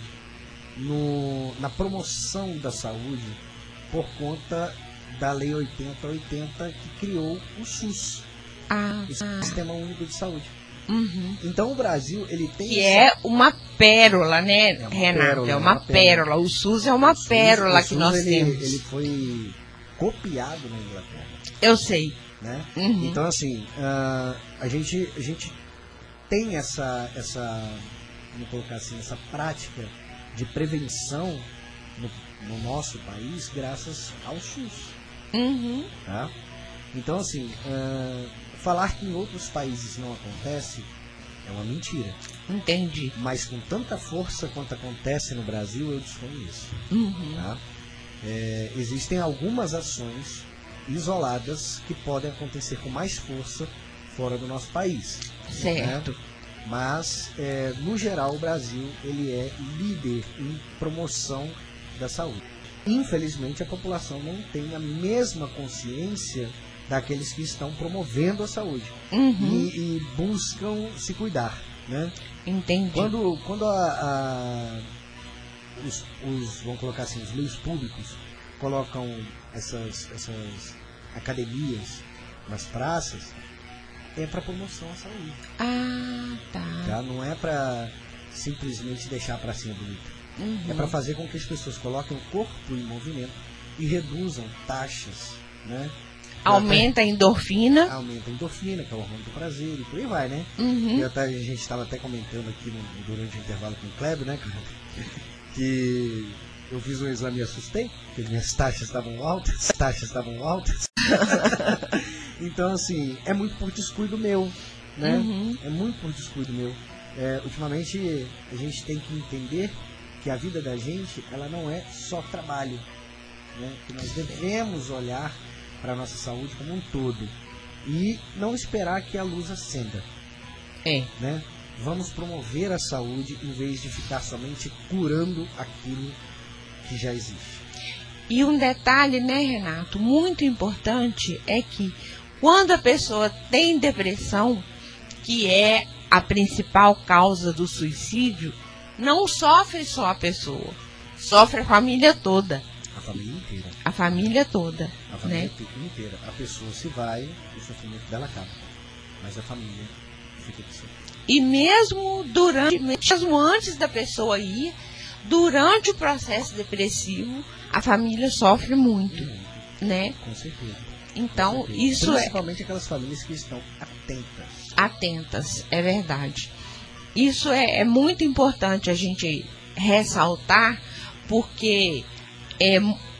no, na promoção da saúde por conta da Lei oitenta oitenta que criou o SUS, ah, o Sistema Único de Saúde. Uhum. Então o Brasil, ele tem... Que essa... é uma pérola, né, é uma Renato? Pérola, é uma, uma pérola. pérola. O SUS é uma o pérola SUS, que nós ele, temos. Ele foi copiado na Inglaterra. Eu sei. Né? Uhum. Então, assim, uh, a, gente, a gente tem essa, essa, vamos colocar assim, essa prática de prevenção no, no nosso país graças ao SUS. Uhum. Tá? Então, assim, uh, falar que em outros países não acontece é uma mentira. Entendi. Mas com tanta força quanto acontece no Brasil, eu desconheço. Uhum. Tá? É, existem algumas ações isoladas que podem acontecer com mais força fora do nosso país. Certo. Né? Mas, é, no geral, o Brasil ele é líder em promoção da saúde. Infelizmente, a população não tem a mesma consciência daqueles que estão promovendo a saúde. Uhum. e, e buscam se cuidar. Né? Entendi. Quando, quando a, a, os, os, vamos colocar assim, os meios públicos colocam essas, essas academias nas praças, é para promoção à saúde. Ah, tá. tá? Não é para simplesmente deixar a pracinha bonita. Uhum. É para fazer com que as pessoas coloquem o corpo em movimento e reduzam taxas, né? Aumenta a endorfina. Aumenta a endorfina, que é o hormônio do prazer, e por aí vai, né? Uhum. E até, a gente estava até comentando aqui no, durante o intervalo com o Kleber, né? Que eu fiz um exame e assustei, porque minhas taxas estavam altas, as taxas estavam altas. Então, assim, é muito por descuido meu, né? Uhum. É muito por descuido meu. É, ultimamente, a gente tem que entender que a vida da gente, ela não é só trabalho, né? Que nós devemos olhar para a nossa saúde como um todo e não esperar que a luz acenda. É. Né? Vamos promover a saúde em vez de ficar somente curando aquilo que já existe. E um detalhe, né, Renato, muito importante é que quando a pessoa tem depressão, que é a principal causa do suicídio, não sofre só a pessoa, sofre a família toda. A família inteira. A família toda. A família né? inteira. A pessoa se vai, o sofrimento dela acaba. Mas a família fica de sempre. E mesmo durante, mesmo antes da pessoa ir, durante o processo depressivo, a família sofre muito, muito. né? Com certeza. Então, Com certeza. isso é... Principalmente aquelas famílias que estão atentas. Atentas, é verdade. Isso é, é muito importante a gente ressaltar, porque é,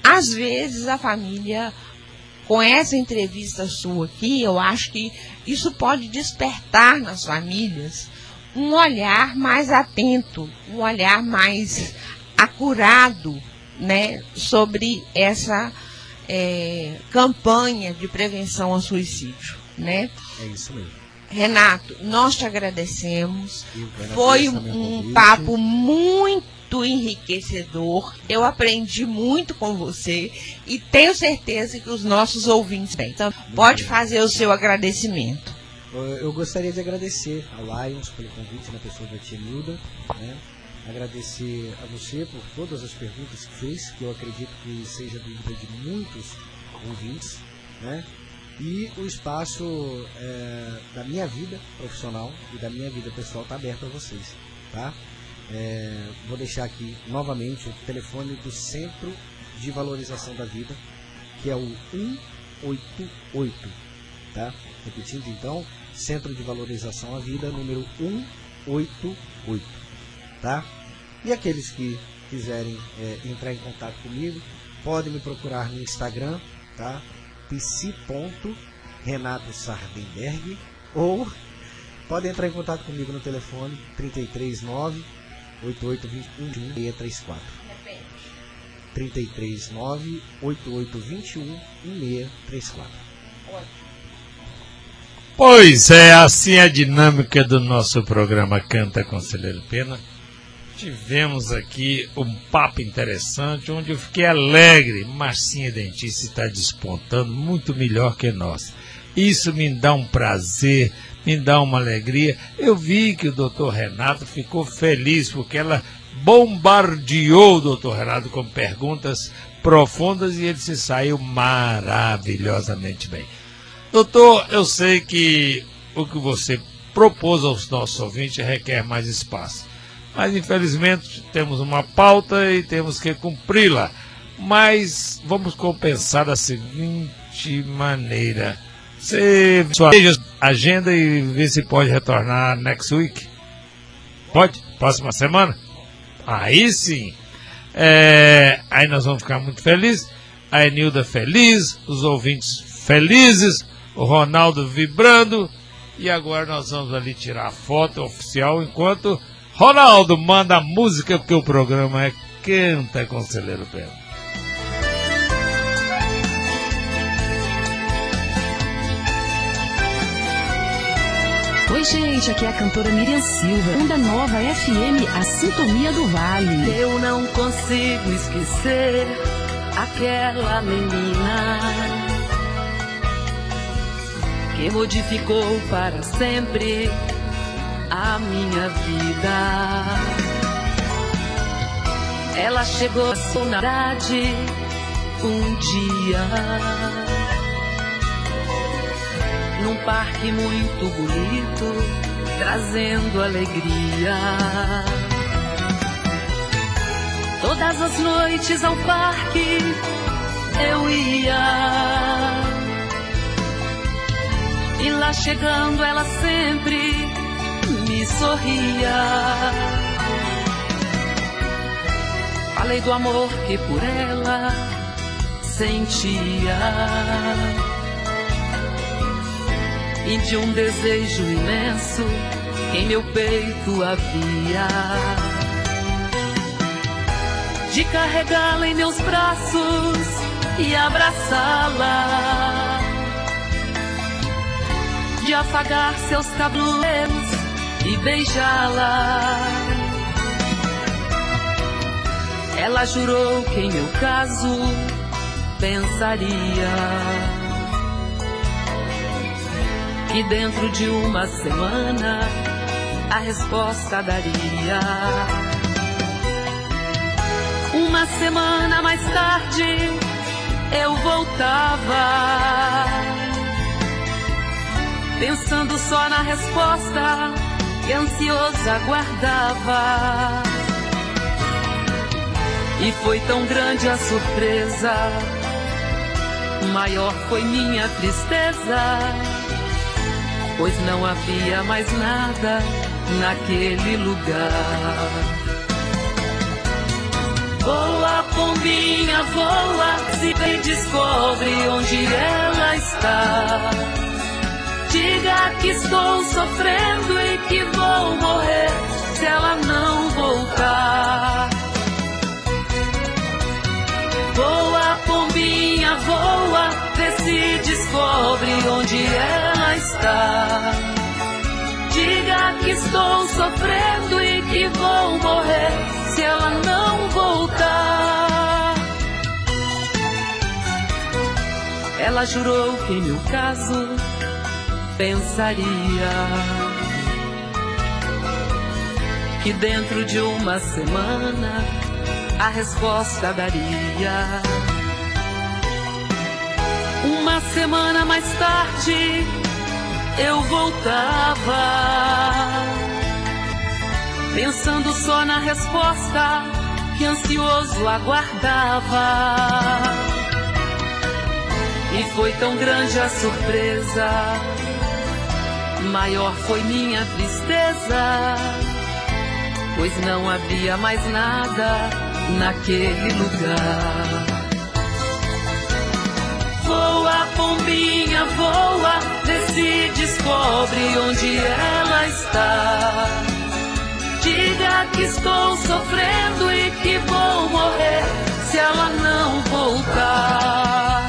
às vezes a família, com essa entrevista sua aqui, eu acho que isso pode despertar nas famílias um olhar mais atento, um olhar mais acurado, né, sobre essa é, campanha de prevenção ao suicídio, né? É isso mesmo. Renato, nós te agradecemos. Foi um papo muito enriquecedor. Eu aprendi muito com você e tenho certeza que os nossos ouvintes também. Então, pode fazer o seu agradecimento. Eu gostaria de agradecer ao Lions pelo convite, na pessoa da tia Nilda, né? Agradecer a você por todas as perguntas que fez, que eu acredito que seja dúvida de muitos ouvintes, né? E o espaço é, da minha vida profissional e da minha vida pessoal está aberto a vocês, tá? É, vou deixar aqui novamente o telefone do Centro de Valorização da Vida, que é o um oito oito, tá? Repetindo então, Centro de Valorização à Vida, número um oito oito, tá? E aqueles que quiserem é, entrar em contato comigo, podem me procurar no Instagram, tá? psi ponto renato sardenberg, ou podem entrar em contato comigo no telefone trinta e três nove oito oito dois um seis três quatro. trinta e três nove oito oito dois um seis três quatro. Pois é, assim a dinâmica do nosso programa Canta Conselheiro Pena. Tivemos aqui um papo interessante, onde eu fiquei alegre. Marcinha Dentista está despontando muito melhor que nós. Isso me dá um prazer, me dá uma alegria. Eu vi que o doutor Renato ficou feliz, porque ela bombardeou o doutor Renato com perguntas profundas e ele se saiu maravilhosamente bem. Doutor, eu sei que o que você propôs aos nossos ouvintes requer mais espaço. Mas, infelizmente, temos uma pauta e temos que cumpri-la. Mas vamos compensar da seguinte maneira. Você veja a agenda e vê se pode retornar next week. Pode? Próxima semana? Aí sim. É, aí nós vamos ficar muito felizes. A Enilda feliz, os ouvintes felizes, o Ronaldo vibrando. E agora nós vamos ali tirar a foto oficial enquanto Ronaldo manda a música, porque o programa é Canta Conselheiro Pena. Oi, gente, aqui é a cantora Miriam Silva, Onda Nova F M, a Sintonia do Vale. Eu não consigo esquecer aquela menina que modificou para sempre a minha vida. Ela chegou à cidade um dia, num parque muito bonito, trazendo alegria. Todas as noites ao parque eu ia, e lá chegando ela sempre me sorria. Falei do amor que por ela sentia e de um desejo imenso que em meu peito havia, de carregá-la em meus braços e abraçá-la, de afagar seus cabelos e beijá-la. Ela jurou que em meu caso pensaria, que dentro de uma semana a resposta daria. Uma semana mais tarde eu voltava, pensando só na resposta que ansioso aguardava. E foi tão grande a surpresa, maior foi minha tristeza, pois não havia mais nada naquele lugar. Boa pombinha voa, se bem descobre onde ela está. Diga que estou sofrendo e que vou morrer se ela não voltar. Voa, pombinha, voa, vê se descobre onde ela está. Diga que estou sofrendo e que vou morrer se ela não voltar. Ela jurou que em meu caso pensaria que dentro de uma semana a resposta daria. Uma semana mais tarde eu voltava, pensando só na resposta que ansioso aguardava. E foi tão grande a surpresa, maior foi minha tristeza, pois não havia mais nada naquele lugar. Voa, pombinha, voa, vê se descobre onde ela está. Diga que estou sofrendo e que vou morrer se ela não voltar.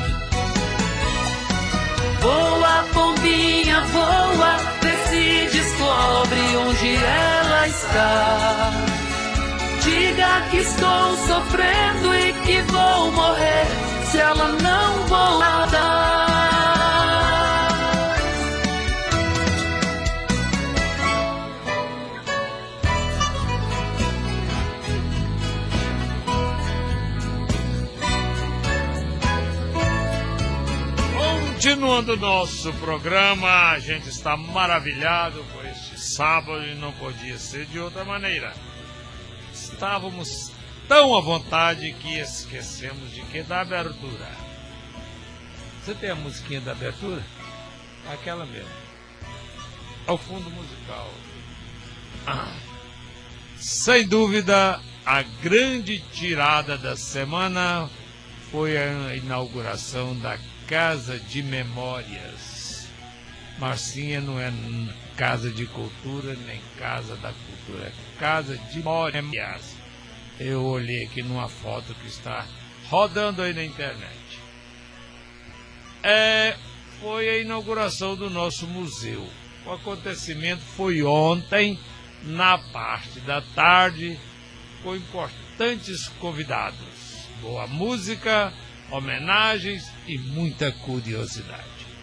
Voa, pombinha, voa, vê se descobre onde ela está. Diga que estou sofrendo e que vou morrer se ela não voltar. Continuando o nosso programa, a gente está maravilhado com este sábado e não podia ser de outra maneira. Estávamos tão à vontade que esquecemos de que da abertura. Você tem a musiquinha da abertura? Aquela mesmo. Ao fundo musical. Ah. Sem dúvida, a grande tirada da semana foi a inauguração da Casa de Memórias. Marcinha não é Casa de Cultura, nem Casa da Cultura, é Casa de Memórias. Eu olhei aqui numa foto que está rodando aí na internet. É, foi a inauguração do nosso museu. O acontecimento foi ontem, na parte da tarde, com importantes convidados. Boa música, homenagens e muita curiosidade.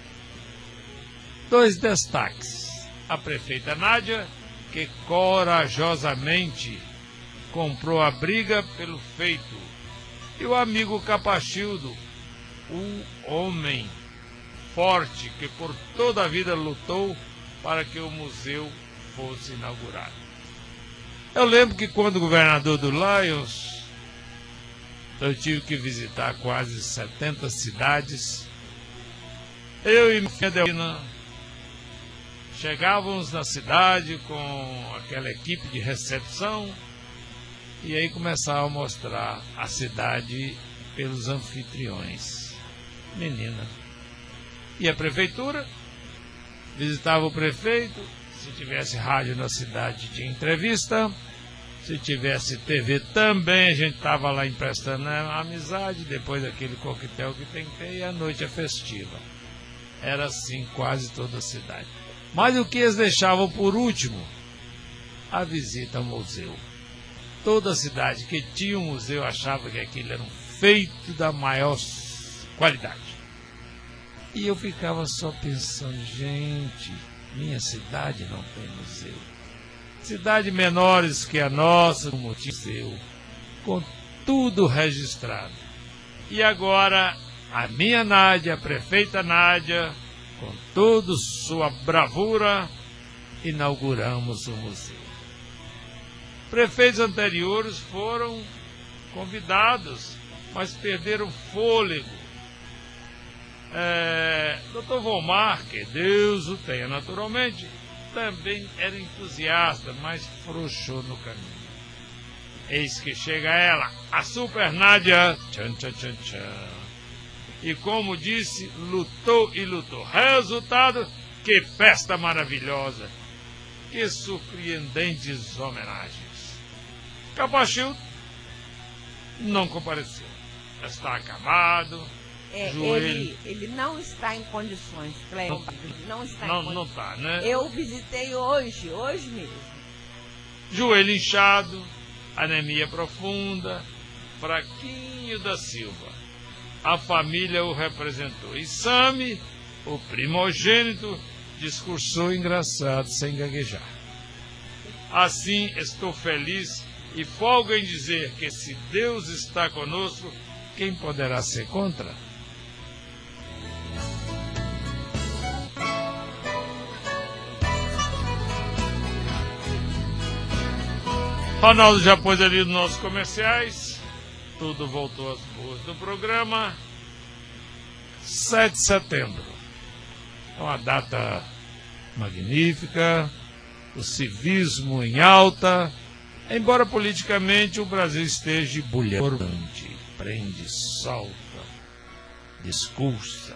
Dois destaques. A prefeita Nádia, que corajosamente comprou a briga pelo feito, e o amigo Capachildo, um homem forte que por toda a vida lutou para que o museu fosse inaugurado. Eu lembro que quando governador do Lions, eu tive que visitar quase setenta cidades. Eu e minha Delina chegávamos na cidade com aquela equipe de recepção e aí começava a mostrar a cidade pelos anfitriões. Menina. E a prefeitura visitava o prefeito. Se tivesse rádio na cidade, tinha entrevista. Se tivesse T V também, a gente estava lá emprestando a amizade. Depois daquele coquetel que tem que ter, e a noite é festiva. Era assim quase toda a cidade. Mas o que eles deixavam por último? A visita ao museu. Toda a cidade que tinha um museu achava que aquilo era um feito da maior qualidade. E eu ficava só pensando, gente, minha cidade não tem museu. Cidades menores que a nossa, um museu, com tudo registrado. E agora, a minha Nádia, a prefeita Nádia, com toda sua bravura, inauguramos o museu. Prefeitos anteriores foram convidados, mas perderam fôlego. É, doutor Volmar, que Deus o tenha naturalmente, também era entusiasta, mas frouxou no caminho. Eis que chega ela, a Super Nádia. Tchan, tchan, tchan, tchan. E como disse, lutou e lutou. Resultado, que festa maravilhosa. Que surpreendentes homenagens. Capachildo não compareceu. Está acabado. É, joelho... ele, ele não está em condições, Cléo. Não está não, em condições. Não está, né? Eu visitei hoje, hoje mesmo. Joelho inchado, anemia profunda, fraquinho da Silva. A família o representou. E Sami, o primogênito, discursou engraçado, sem gaguejar. Assim, estou feliz e folgo em dizer que se Deus está conosco, quem poderá ser contra? Ronaldo já pôs ali os nossos comerciais. Tudo voltou às boas do programa. sete de setembro. É uma data magnífica. O civismo em alta. Embora politicamente o Brasil esteja bulhando. Prende, solta, discursa.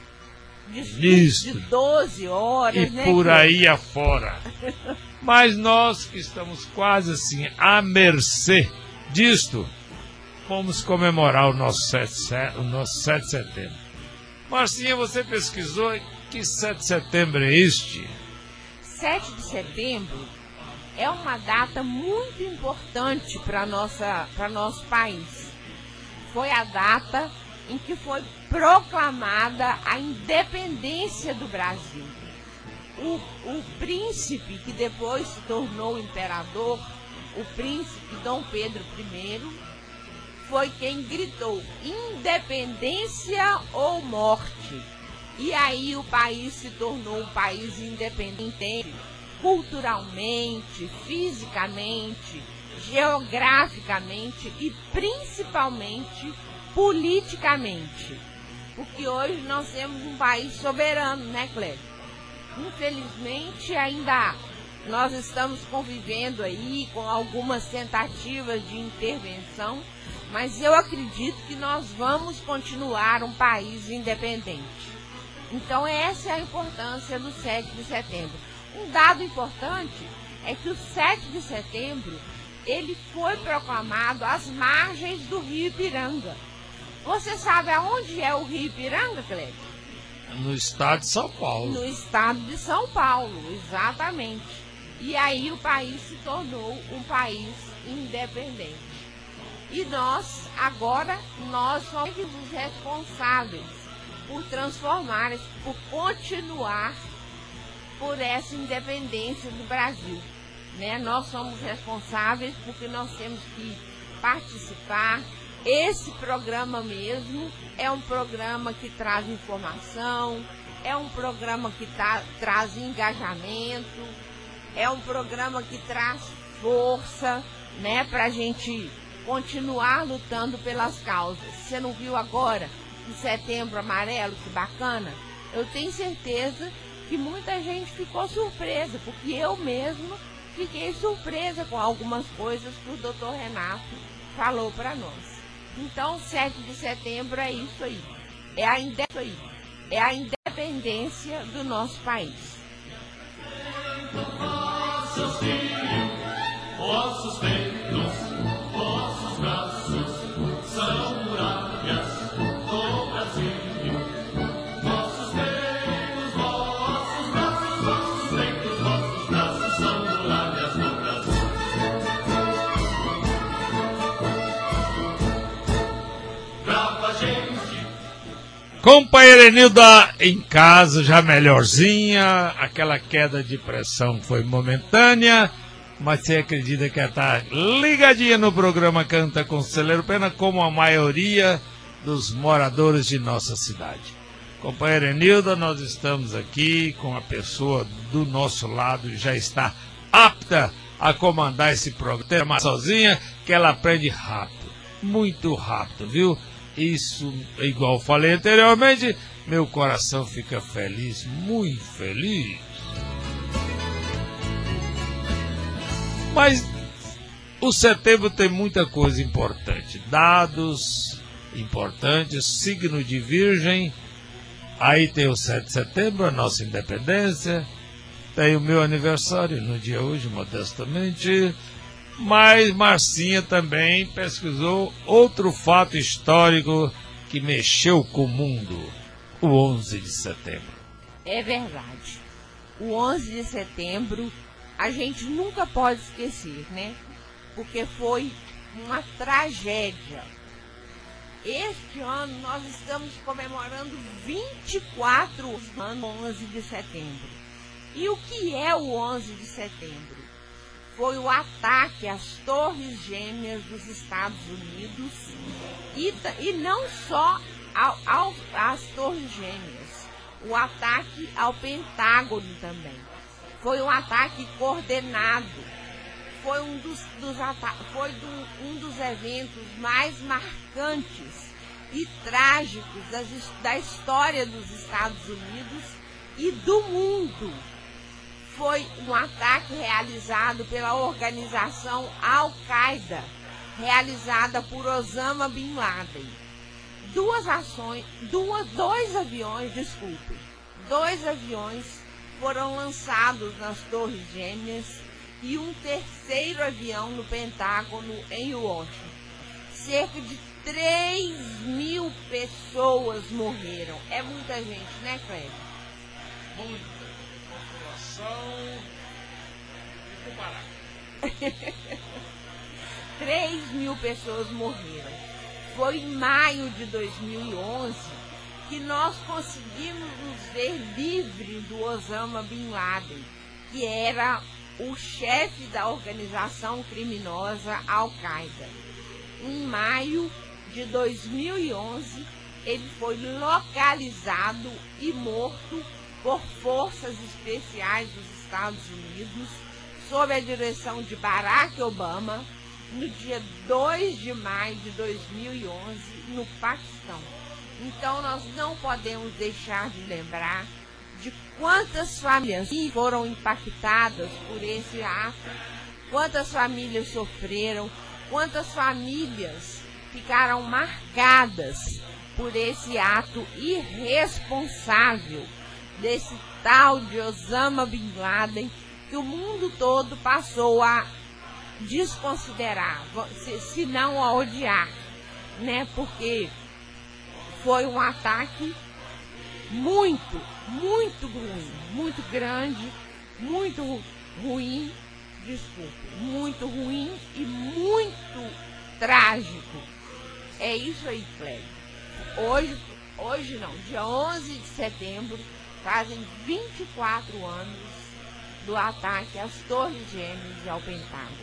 Discurso de doze horas, e né? por que... aí afora. Mas nós que estamos quase assim à mercê disto, vamos comemorar o nosso sete, o nosso sete de setembro. Marcinha, você pesquisou que sete de setembro é este? sete de setembro é uma data muito importante para nossa, para nosso país. Foi a data em que foi proclamada a independência do Brasil. O, o príncipe que depois se tornou imperador, o príncipe Dom Pedro I, foi quem gritou independência ou morte. E aí o país se tornou um país independente, culturalmente, fisicamente, geograficamente e principalmente politicamente. Porque hoje nós temos um país soberano, né, Cléber? Infelizmente ainda nós estamos convivendo aí com algumas tentativas de intervenção, mas eu acredito que nós vamos continuar um país independente. Então essa é a importância do sete de setembro. Um dado importante é que o sete de setembro ele foi proclamado às margens do Rio Ipiranga. Você sabe aonde é o Rio Ipiranga, Cléber? No estado de São Paulo. No estado de São Paulo, exatamente. E aí o país se tornou um país independente. E nós, agora, nós somos os responsáveis por transformar, por continuar por essa independência do Brasil. Né? Nós somos responsáveis porque nós temos que participar. Esse programa mesmo é um programa que traz informação, é um programa que tá, traz engajamento, é um programa que traz força, né, para a gente continuar lutando pelas causas. Você não viu agora o Setembro Amarelo, que bacana? Eu tenho certeza que muita gente ficou surpresa, porque eu mesmo fiquei surpresa com algumas coisas que o doutor Renato falou para nós. Então, sete de setembro é isso aí. É a, inde... é a independência do nosso país. Vossos filhos, vossos peitos, vossos braços são muralhas do Brasil. Vossos peitos, vossos braços, vossos peitos, vossos braços são muralhas do Brasil. Companheira Enilda em casa, já melhorzinha, aquela queda de pressão foi momentânea, mas você acredita que ela está ligadinha no programa Canta com Celeiro Pena, como a maioria dos moradores de nossa cidade. Companheira Enilda, nós estamos aqui com a pessoa do nosso lado, já está apta a comandar esse programa sozinha, que ela aprende rápido, muito rápido, viu? Isso, igual eu falei anteriormente, meu coração fica feliz, muito feliz. Mas O setembro tem muita coisa importante. Dados importantes, signo de Virgem. Aí tem o sete de setembro, a nossa independência. Tem o meu aniversário no dia hoje, modestamente. Mas Marcinha também pesquisou outro fato histórico que mexeu com o mundo. O onze de setembro. É verdade. O onze de setembro a gente nunca pode esquecer, né? Porque foi uma tragédia. Este ano nós estamos comemorando vinte e quatro anos do onze de setembro. E o que é o onze de setembro? Foi o ataque às Torres Gêmeas dos Estados Unidos e, e não só ao, ao, às Torres Gêmeas, o ataque ao Pentágono também. Foi um ataque coordenado. Foi um dos, dos, foi do, um dos eventos mais marcantes e trágicos das, da história dos Estados Unidos e do mundo. Foi um ataque realizado pela organização Al-Qaeda, realizada por Osama Bin Laden. Duas ações, duas, dois aviões, desculpe, dois aviões foram lançados nas Torres Gêmeas e um terceiro avião no Pentágono em Washington. Cerca de três mil pessoas morreram. É muita gente, né, Fred? Muita. População. Vou parar. três mil pessoas morreram. Foi em maio de dois mil e onze que nós conseguimos nos ver livres do Osama Bin Laden, que era o chefe da organização criminosa Al-Qaeda. Em maio de dois mil e onze, ele foi localizado e morto por forças especiais dos Estados Unidos, sob a direção de Barack Obama, no dia dois de maio de dois mil e onze, no Paquistão. Então, nós não podemos deixar de lembrar de quantas famílias foram impactadas por esse ato, quantas famílias sofreram, quantas famílias ficaram marcadas por esse ato irresponsável desse tal de Osama Bin Laden, que o mundo todo passou a desconsiderar, se, se não a odiar, né? Porque foi um ataque muito, muito ruim, muito grande, muito ruim, desculpe, muito ruim e muito trágico. É isso aí, Cléber. Hoje, hoje não, dia onze de setembro, fazem vinte e quatro anos do ataque às Torres Gêmeas e ao Pentágono.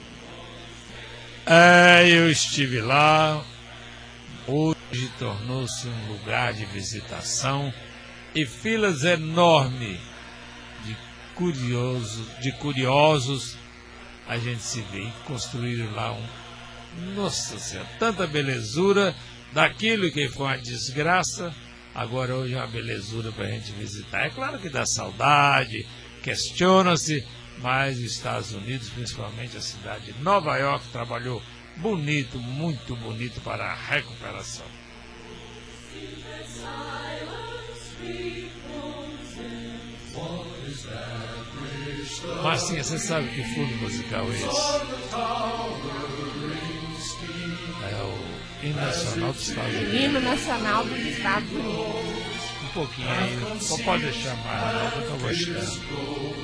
É, eu estive lá. Hoje tornou-se um lugar de visitação e filas enormes de curiosos, de curiosos. A gente se vê, construíram lá um, nossa Senhora, tanta belezura daquilo que foi uma desgraça. Agora hoje é uma belezura para a gente visitar. É claro que dá saudade, questiona-se, mas os Estados Unidos, principalmente a cidade de Nova York, trabalhou bonito, muito bonito para a recuperação. Marcinha, você sabe que fundo musical é esse? É o hino nacional dos Estados Unidos. Hino nacional dos Estados Unidos. Um pouquinho aí, só pode deixar mais, eu tô gostando.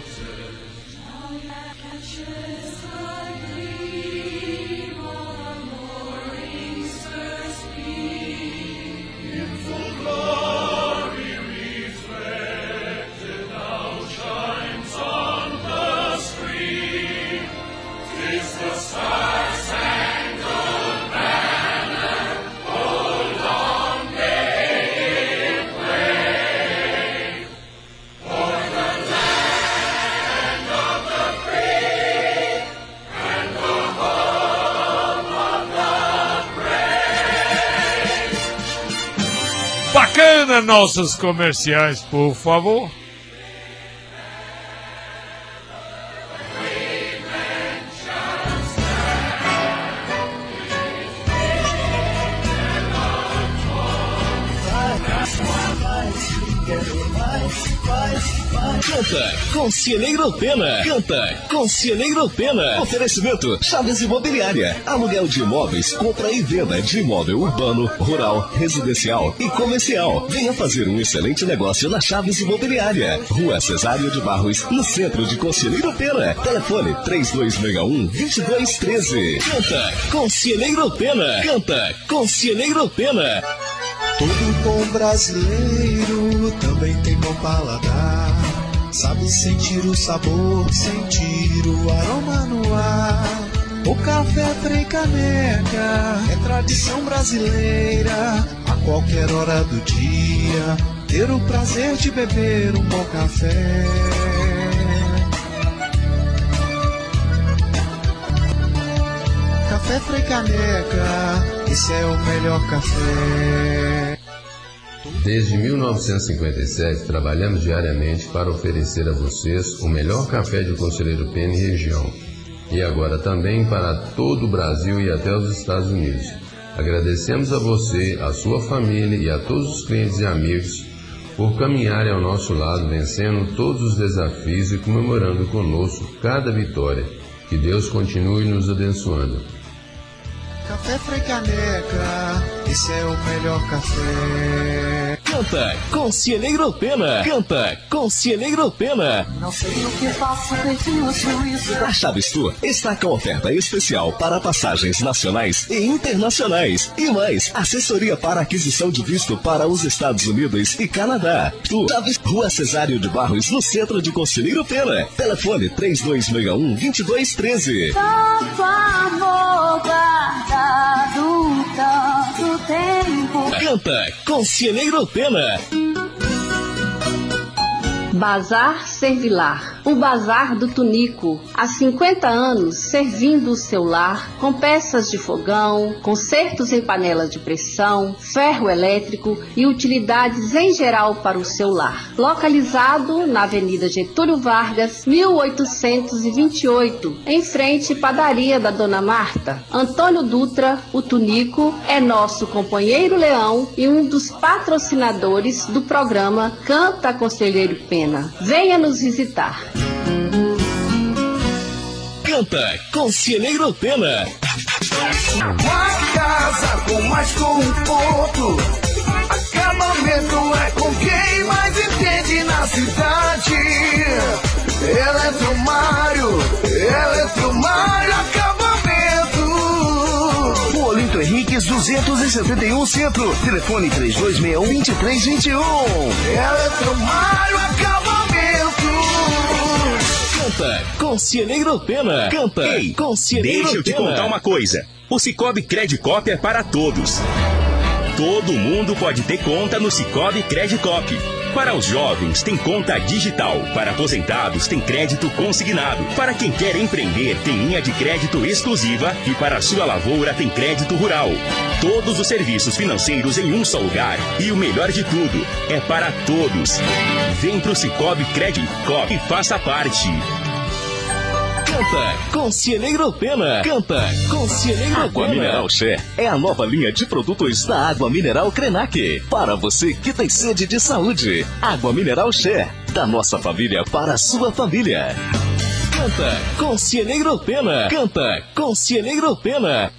Bacana, nossos comerciais, por favor. Canta Conselheiro Pena. Canta Conselheiro Pena. Oferecimento Chaves Imobiliária. Aluguel de imóveis, compra e venda de imóvel urbano, rural, residencial e comercial. Venha fazer um excelente negócio na Chaves Imobiliária. Rua Cesário de Barros, no centro de Conselheiro Pena. Telefone três dois seis um, dois dois um três. Canta Conselheiro Pena. Canta Conselheiro Pena. Todo bom brasileiro também tem bom paladar. Sabe sentir o sabor, sentir o aroma no ar. O café Frei Caneca é tradição brasileira. A qualquer hora do dia, ter o prazer de beber um bom café. Café Frei Caneca, esse é o melhor café. Desde mil novecentos e cinquenta e sete, trabalhamos diariamente para oferecer a vocês o melhor café de Conselheiro Pena e região. E agora também para todo o Brasil e até os Estados Unidos. Agradecemos a você, a sua família e a todos os clientes e amigos por caminharem ao nosso lado, vencendo todos os desafios e comemorando conosco cada vitória. Que Deus continue nos abençoando. Café Frei Caneca, esse é o melhor café. Canta Conselheiro Pena. Canta Conselheiro Pena. Não sei o que faço, perdi o juízo. A Chaves Tour está com oferta especial para passagens nacionais e internacionais. E mais, assessoria para aquisição de visto para os Estados Unidos e Canadá. Tour Chaves, Rua Cesário de Barros, no centro de Conselheiro Pena. Telefone três dois seis um, dois dois um três. Tanto amor guardado tanto tempo. Canta Conselheiro Pena. Bazar Servilar, o Bazar do Tunico. Há cinquenta anos servindo o seu lar com peças de fogão, consertos em panela de pressão, ferro elétrico e utilidades em geral para o seu lar. Localizado na Avenida Getúlio Vargas, mil oitocentos e vinte e oito, em frente à padaria da Dona Marta. Antônio Dutra, o Tunico, é nosso companheiro leão e um dos patrocinadores do programa Canta Conselheiro Pena. Venha nos visitar. Canta Conselheiro Pena. Uma casa com mais conforto. Acabamento é com quem mais entende na cidade. Eletromário, Eletromário Acabamento. O Olinto Henriques duzentos e setenta e um Centro. Telefone três dois seis um, dois três dois um. Eletromário Acabamento. Canta Conselheiro Pena. Canta Ei, Conselheiro deixa eu te Pena. contar uma coisa. O Cicobi Credicop é para todos. Todo mundo pode ter conta no Cicobi Credicop. Para os jovens, tem conta digital. Para aposentados, tem crédito consignado. Para quem quer empreender, tem linha de crédito exclusiva. E para a sua lavoura, tem crédito rural. Todos os serviços financeiros em um só lugar. E o melhor de tudo, é para todos. Vem pro Cicobi Credicop e faça parte. Canta Conselheiro Pena. Canta Conselheiro Pena. Água Mineral Xé é a nova linha de produtos da Água Mineral Krenak. Para você que tem sede de saúde. Água Mineral Xé, da nossa família para a sua família. Canta Conselheiro Pena. Canta Conselheiro Pena.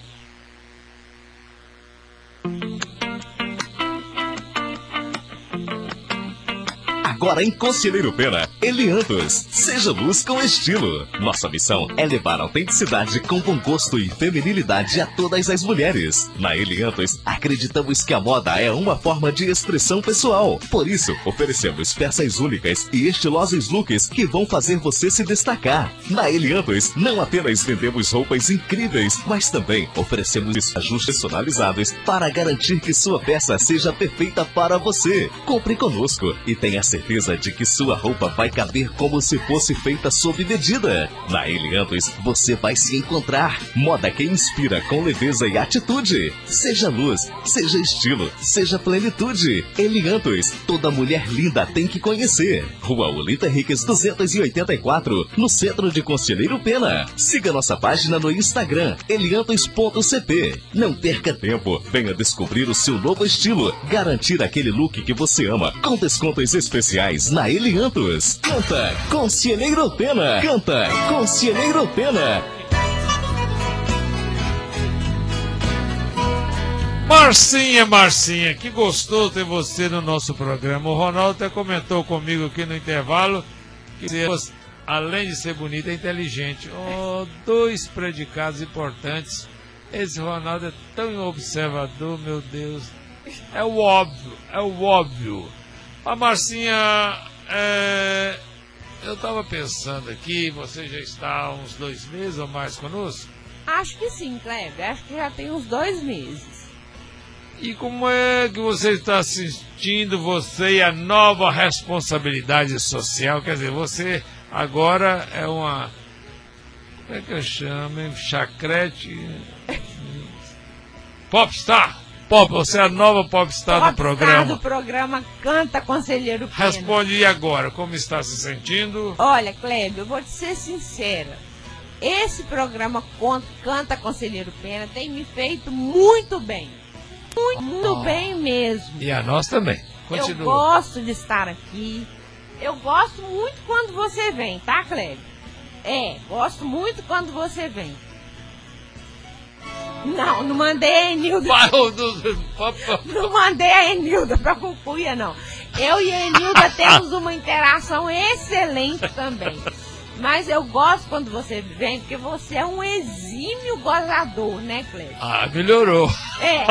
Agora em Conselheiro Pena, Eliantos. Seja luz com estilo. Nossa missão é levar autenticidade com bom gosto e feminilidade a todas as mulheres. Na Eliantos, acreditamos que a moda é uma forma de expressão pessoal. Por isso, oferecemos peças únicas e estilosos looks que vão fazer você se destacar. Na Eliantos, não apenas vendemos roupas incríveis, mas também oferecemos ajustes personalizados para garantir que sua peça seja perfeita para você. Compre conosco e tenha certeza de que sua roupa vai caber como se fosse feita sob medida. Na Eliantos, você vai se encontrar. Moda que inspira com leveza e atitude. Seja luz, seja estilo, seja plenitude. Eliantos, toda mulher linda tem que conhecer. Rua Olinto Henriques duzentos e oitenta e quatro, no centro de Conselheiro Pena. Siga nossa página no Instagram, eliantos ponto c p. Não perca tempo, venha descobrir o seu novo estilo. Garantir aquele look que você ama, com descontos especiais especiais na Eliantos. Canta Conselheiro Pena. Canta Conselheiro Pena. Marcinha, Marcinha, que gostoso ter você no nosso programa. O Ronaldo até comentou comigo aqui no intervalo que você, além de ser bonita, é inteligente. Oh, dois predicados importantes. Esse Ronaldo é tão observador, meu Deus. É o óbvio, é o óbvio. A Marcinha, é... eu estava pensando aqui, você já está há uns dois meses ou mais conosco? Acho que sim, Kleber, acho que já tem uns dois meses. E como é que você está sentindo, você e a nova responsabilidade social? Quer dizer, você agora é uma... Como é que eu chamo, hein? Chacrete? Popstar! Pop, você é a nova popstar Popstar do programa. do programa Canta Conselheiro Pena. Responde agora, como está se sentindo? Olha, Kleber, eu vou te ser sincera. Esse programa Canta Conselheiro Pena tem me feito muito bem. Muito, muito oh. bem mesmo. E a nós também. Continua. Eu gosto de estar aqui. Eu gosto muito quando você vem, tá, Kleber? É, gosto muito quando você vem. Não, não mandei a Enilda. Não mandei a Enilda pra Cucuia, não. Eu e a Enilda temos uma interação excelente também. Mas eu gosto quando você vem, porque você é um exímio gozador, né, Cleber? Ah, melhorou. É.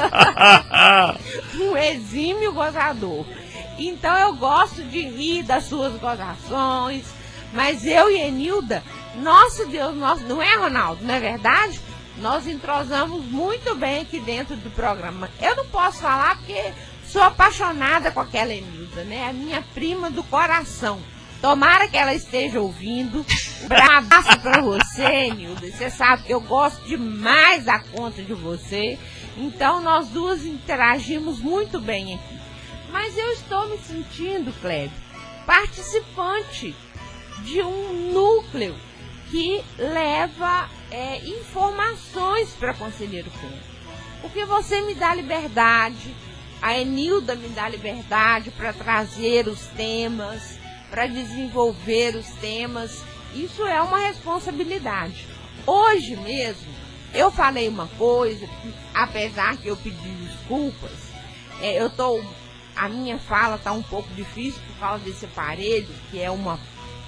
Um exímio gozador. Então eu gosto de rir das suas gozações. Mas eu e a Enilda, nosso Deus, nosso, não é, Ronaldo? Não é verdade? Nós entrosamos muito bem aqui dentro do programa. Eu não posso falar porque sou apaixonada com aquela Enilda, né? A minha prima do coração. Tomara que ela esteja ouvindo. Um abraço pra você, Enilda. Você sabe que eu gosto demais da conta de você. Então nós duas interagimos muito bem aqui. Mas eu estou me sentindo, Kleber, participante de um núcleo que leva é, informações para Conselheiro Pena. Porque você me dá liberdade, a Enilda me dá liberdade para trazer os temas, para desenvolver os temas. Isso é uma responsabilidade. Hoje mesmo, eu falei uma coisa, apesar que eu pedi desculpas, é, eu tô, a minha fala está um pouco difícil por causa desse aparelho, que é uma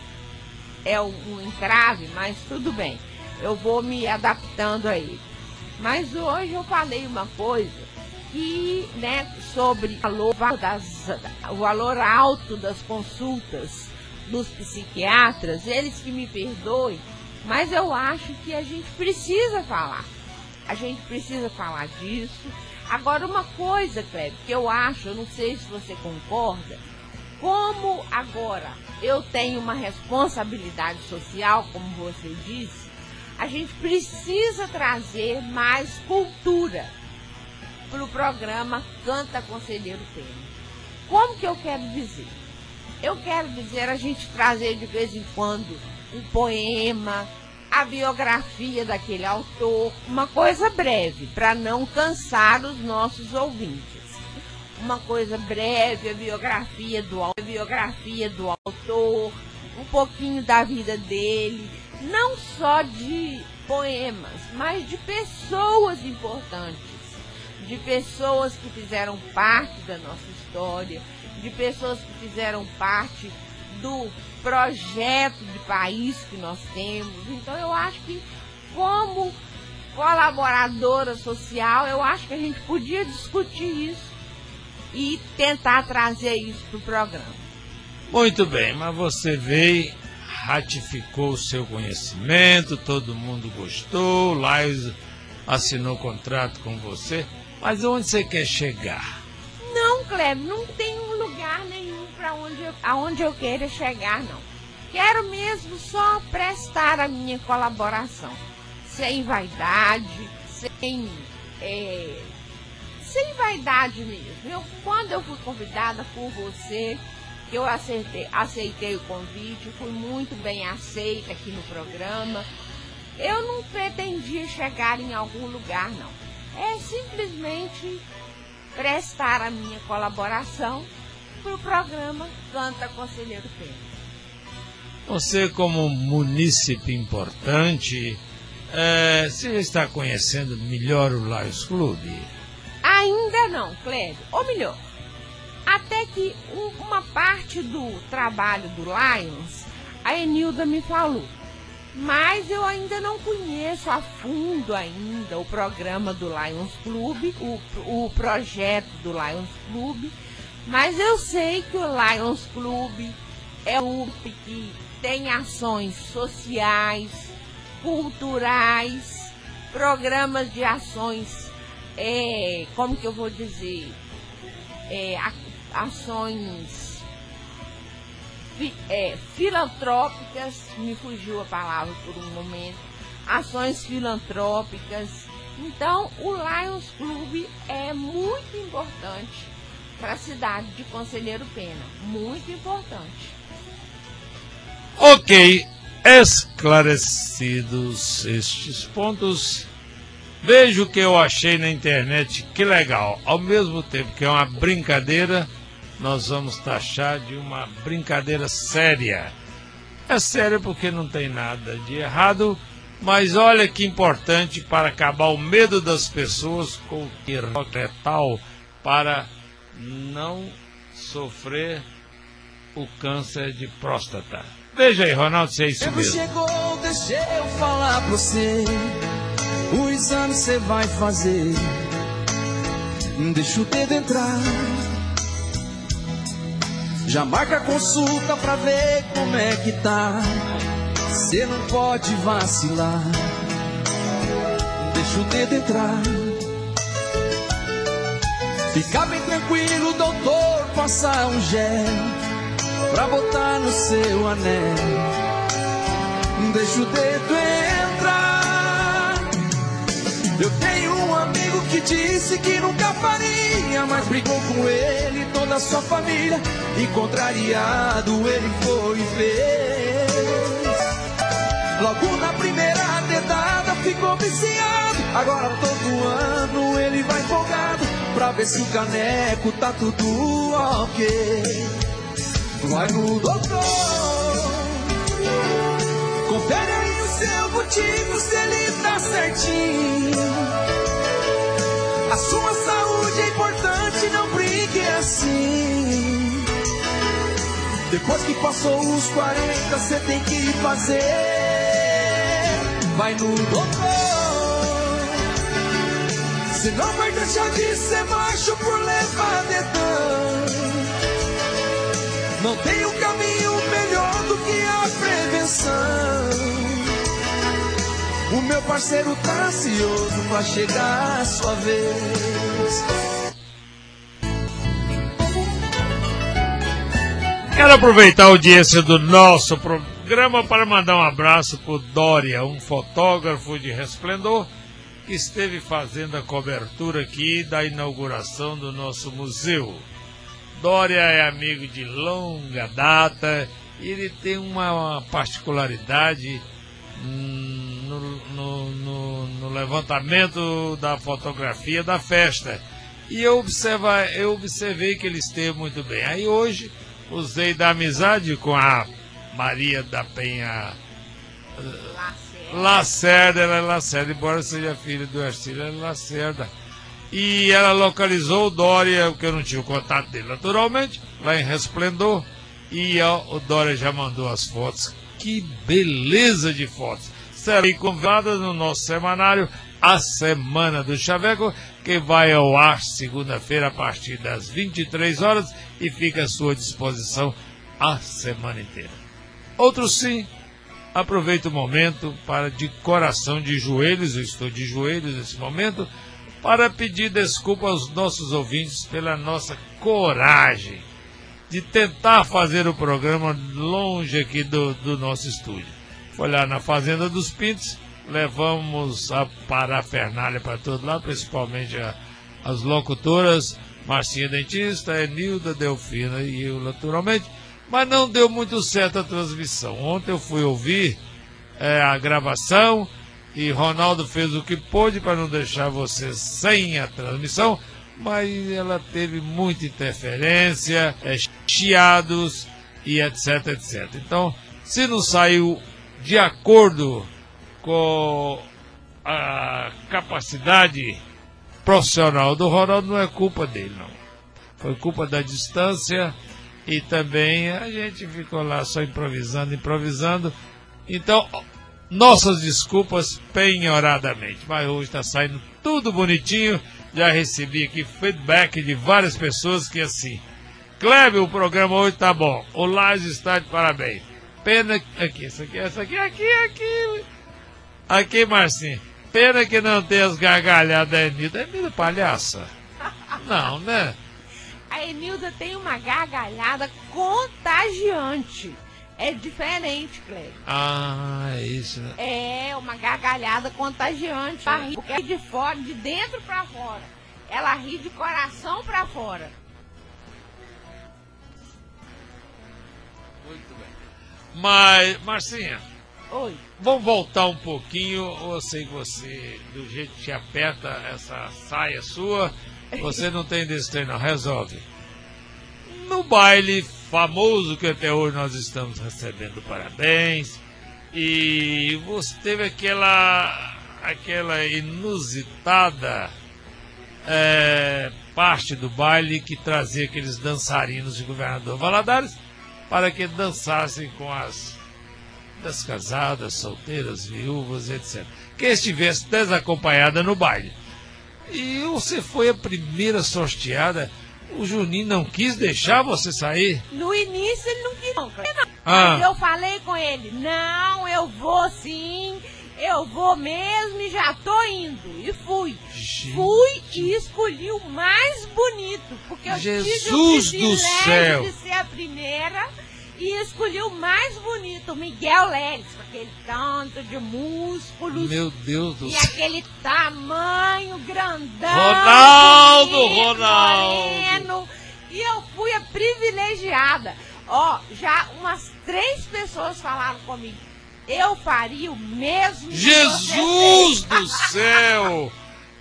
é um, um entrave, mas tudo bem, eu vou me adaptando a ele. Mas hoje eu falei uma coisa que, né, sobre o valor, das, o valor alto das consultas dos psiquiatras. Eles que me perdoem, mas eu acho que a gente precisa falar. A gente precisa falar disso. Agora, uma coisa, Cleber, que eu acho, eu não sei se você concorda, como agora eu tenho uma responsabilidade social, como você disse, a gente precisa trazer mais cultura para o programa Canta Conselheiro Pena. Como que eu quero dizer? Eu quero dizer a gente trazer de vez em quando um poema, a biografia daquele autor, uma coisa breve, para não cansar os nossos ouvintes. Uma coisa breve, a biografia do, a biografia do autor, um pouquinho da vida dele, não só de poemas, mas de pessoas importantes, de pessoas que fizeram parte da nossa história, de pessoas que fizeram parte do projeto de país que nós temos. Então eu acho que, como colaboradora social, eu acho que a gente podia discutir isso e tentar trazer isso para o programa. Muito bem, mas você veio, ratificou o seu conhecimento, todo mundo gostou, Laís assinou contrato com você, mas onde você quer chegar? Não, Kleber, não tem um lugar nenhum para onde eu, aonde eu queira chegar, não. Quero mesmo só prestar a minha colaboração, sem vaidade, sem... É, sem vaidade mesmo. Eu, quando eu fui convidada por você, que eu aceitei, aceitei o convite, fui muito bem aceita aqui no programa. Eu não pretendia chegar em algum lugar, não. É simplesmente prestar a minha colaboração para o programa Canta Conselheiro Pena. Você, como munícipe importante, é, você está conhecendo melhor o Lions Clube? Ainda não, Clédio. Ou melhor, até que um, uma parte do trabalho do Lions, a Enilda me falou. Mas eu ainda não conheço a fundo ainda o programa do Lions Clube, o, o projeto do Lions Clube. Mas eu sei que o Lions Clube é um clube que tem ações sociais, culturais, programas de ações, é, como que eu vou dizer, é, ações fi, é, filantrópicas, me fugiu a palavra por um momento, ações filantrópicas. Então, o Lions Clube é muito importante para a cidade de Conselheiro Pena, muito importante. Ok, esclarecidos estes pontos, veja o que eu achei na internet, que legal. Ao mesmo tempo que é uma brincadeira, nós vamos taxar de uma brincadeira séria. É séria porque não tem nada de errado, mas olha que importante para acabar o medo das pessoas com o que é tal para não sofrer o câncer de próstata. Veja aí, Ronaldo, se é isso mesmo. Chegou, deixa eu falar pra você. O exame você vai fazer. Deixa o dedo entrar. Já marca a consulta pra ver como é que tá. Você não pode vacilar. Deixa o dedo entrar. Fica bem tranquilo, doutor, passar um gel pra botar no seu anel. Deixa o dedo entrar. Eu tenho um amigo que disse que nunca faria, mas brigou com ele e toda a sua família, e contrariado ele foi e fez. Logo na primeira dedada ficou viciado. Agora todo ano ele vai empolgado pra ver se o caneco tá tudo ok. Vai no doutor, confere aí o seu motivo, se ele tá certinho. A sua saúde é importante, não brinque assim. Depois que passou os quarenta, você tem que fazer. Vai no doutor, senão vai deixar de ser macho por levar dedão. Não tem um caminho melhor do que a prevenção. O meu parceiro tá ansioso pra chegar a sua vez. Quero aproveitar a audiência do nosso programa para mandar um abraço pro Dória, um fotógrafo de resplendor que esteve fazendo a cobertura aqui da inauguração do nosso museu. Dória é amigo de longa data e ele tem uma, uma particularidade hum, no, no, no, no levantamento da fotografia da festa. E eu, observa, eu observei que ele esteve muito bem. Aí hoje usei da amizade com a Maria da Penha Lacerda, Lacerda ela é Lacerda, embora seja filha do Ercílio, ela é Lacerda. E ela localizou o Dória, porque eu não tinha o contato dele naturalmente, lá em Resplendor. E ó, o Dória já mandou as fotos. Que beleza de fotos! Serão convidadas no nosso semanário, A Semana do Chaveco, que vai ao ar segunda-feira a partir das vinte e três horas e fica à sua disposição a semana inteira. Outro sim, aproveito o momento para, de coração, de joelhos, eu estou de joelhos nesse momento, para pedir desculpa aos nossos ouvintes pela nossa coragem de tentar fazer o programa longe aqui do, do nosso estúdio. Foi lá na Fazenda dos Pintos, levamos a parafernália para todo lado, principalmente a, as locutoras, Marcinha Dentista, Enilda, Delfina e eu naturalmente, mas não deu muito certo a transmissão. Ontem eu fui ouvir é, a gravação, e Ronaldo fez o que pôde para não deixar você sem a transmissão, mas ela teve muita interferência, é, chiados e etc, etcétera. Então, se não saiu de acordo com a capacidade profissional do Ronaldo, não é culpa dele, não. Foi culpa da distância e também a gente ficou lá só improvisando, improvisando. Então, nossas desculpas penhoradamente. Mas hoje está saindo tudo bonitinho. Já recebi aqui feedback de várias pessoas que assim... Kleber, o programa hoje tá bom. O Lages está de parabéns. Pena que... Aqui, essa aqui, essa aqui, aqui, aqui. Aqui, Marcinho. Pena que não tem as gargalhadas da Enilda. É Enilda palhaça? Não, né? A Enilda tem uma gargalhada contagiante. É diferente, Cleber. Ah, é isso, né? É, uma gargalhada contagiante. Ela ri porque de fora, de dentro pra fora. Ela ri de coração pra fora. Muito bem. Mas, Marcinha. Oi. Vamos voltar um pouquinho. Eu sei que você, do jeito que te aperta essa saia sua, você não tem desse trem, não. Resolve. No baile famoso que até hoje nós estamos recebendo parabéns, e você teve aquela, aquela inusitada é, parte do baile que trazia aqueles dançarinos de Governador Valadares para que dançassem com as descasadas, solteiras, viúvas, etcétera. Que estivesse desacompanhada no baile. E você foi a primeira sorteada. O Juninho não quis deixar você sair? No início ele não quis, não. Ah. Mas eu falei com ele, não, eu vou sim, eu vou mesmo e já tô indo. E fui. Gente. Fui e escolhi o mais bonito, porque eu Jesus tive o do privilégio céu. de ser a primeira e escolhi o mais bonito, o Miguel Leles, com aquele tanto de músculos. Meu Deus do E céu. aquele tamanho grandão. Ronaldo, bonito, Ronaldo. moreno. E eu fui a privilegiada. Ó, já umas três pessoas falaram comigo. Eu faria o mesmo que Jesus você fez. do céu!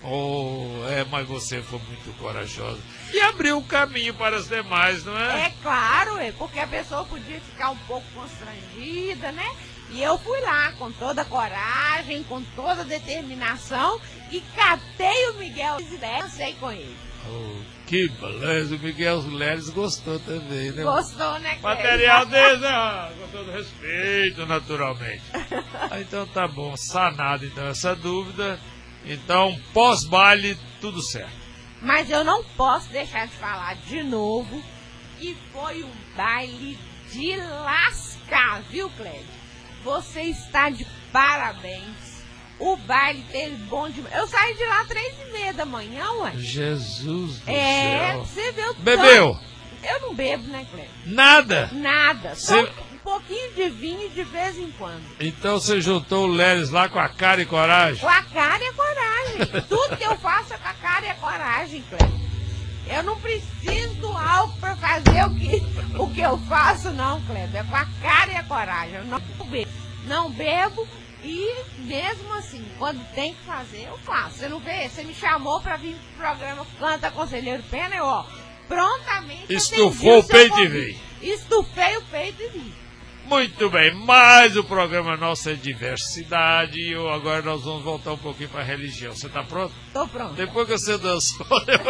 Oh, é, mas você foi muito corajosa. E abriu o caminho para as demais, não é? É claro, é, porque a pessoa podia ficar um pouco constrangida, né? E eu fui lá com toda a coragem, com toda a determinação e catei o Miguel e dancei com ele. Oh, que beleza, o Miguel Leles gostou também, né? Gostou, né, Cleber? Material dele, né? Com todo respeito, naturalmente. Ah, então tá bom, sanado então essa dúvida. Então, pós-baile, tudo certo. Mas eu não posso deixar de falar de novo que foi um baile de lascar, viu, Cleber? Você está de parabéns. O baile teve bom demais. Eu saí de lá três e meia da manhã, ué. Jesus do É, céu. você viu. Bebeu? Eu não bebo, né, Cleber? Nada? Nada. Só Cê... um pouquinho de vinho de vez em quando. Então você juntou o Leles lá com a cara e coragem? Com a cara e a coragem. Tudo que eu faço é com a cara e a coragem, Cleber. Eu não preciso do álcool pra fazer o que, o que eu faço, não, Cleber. É com a cara e a coragem. Eu não bebo. Não bebo e mesmo assim, quando tem que fazer, eu faço. Você não vê? Você me chamou pra vir pro programa Canta Conselheiro Pena, eu, ó, prontamente estufou o peito e veio. Estufei o peito e vim. Muito bem, mas o programa nosso é diversidade e eu, agora nós vamos voltar um pouquinho para a religião. Você está pronto? Tô pronto. Depois que você dançou...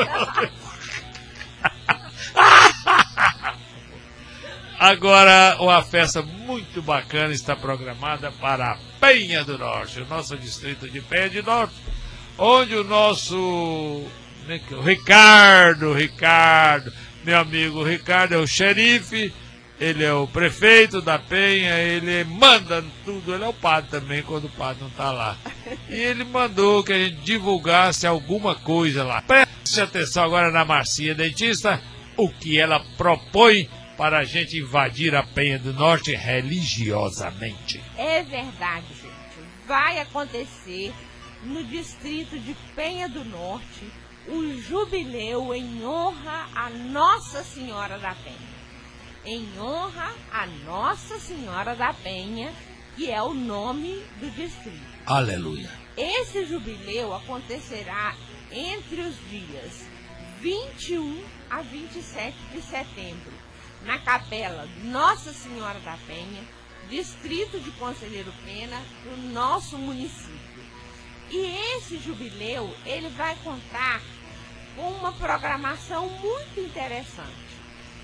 Agora, uma festa muito bacana está programada para a Penha do Norte, o nosso distrito de Penha do Norte, onde o nosso o Ricardo, Ricardo, meu amigo Ricardo é o xerife, ele é o prefeito da Penha, ele manda tudo, ele é o padre também quando o padre não está lá. E ele mandou que a gente divulgasse alguma coisa lá. Preste atenção agora na Marcinha Dentista, o que ela propõe para a gente invadir a Penha do Norte religiosamente. É verdade, gente. Vai acontecer no distrito de Penha do Norte o jubileu em honra a Nossa Senhora da Penha. Em honra a Nossa Senhora da Penha, que é o nome do distrito. Aleluia. Esse jubileu acontecerá entre os dias vinte e um a vinte e sete de setembro, na Capela Nossa Senhora da Penha, distrito de Conselheiro Pena, do nosso município. E esse jubileu, ele vai contar com uma programação muito interessante.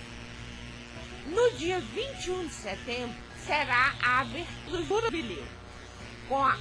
No dia vinte e um de setembro, será a abertura do jubileu, com a,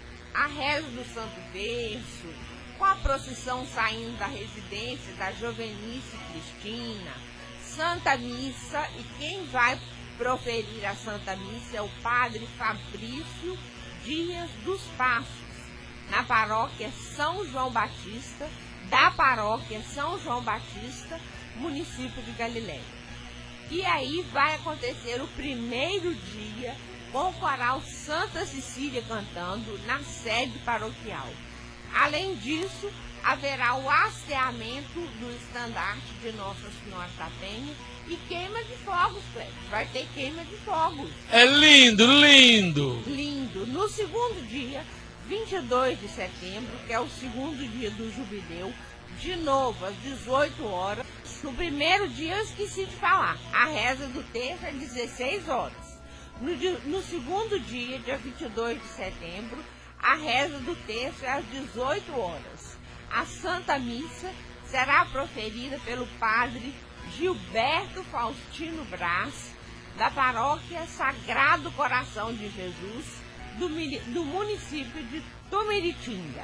a reza do Santo Terço, com a procissão saindo da residência da Jovenice Cristina, Santa Missa, e quem vai proferir a Santa Missa é o Padre Fabrício Dias dos Passos, na paróquia São João Batista, da paróquia São João Batista, município de Galiléia. E aí vai acontecer o primeiro dia com o coral Santa Cecília cantando na sede paroquial. Além disso, haverá o hasteamento do estandarte de Nossa Senhora da Penha e queima de fogos, Cleber. Vai ter queima de fogos. É lindo, lindo! Lindo. No segundo dia, vinte e dois de setembro, que é o segundo dia do jubileu, de novo às dezoito horas. No primeiro dia eu esqueci de falar, a reza do terço é dezesseis horas. No, dia, no segundo dia, dia vinte e dois de setembro, a reza do terço é às dezoito horas. A Santa Missa será proferida pelo padre Gilberto Faustino Brás, da paróquia Sagrado Coração de Jesus, do, do município de Tumiritinga.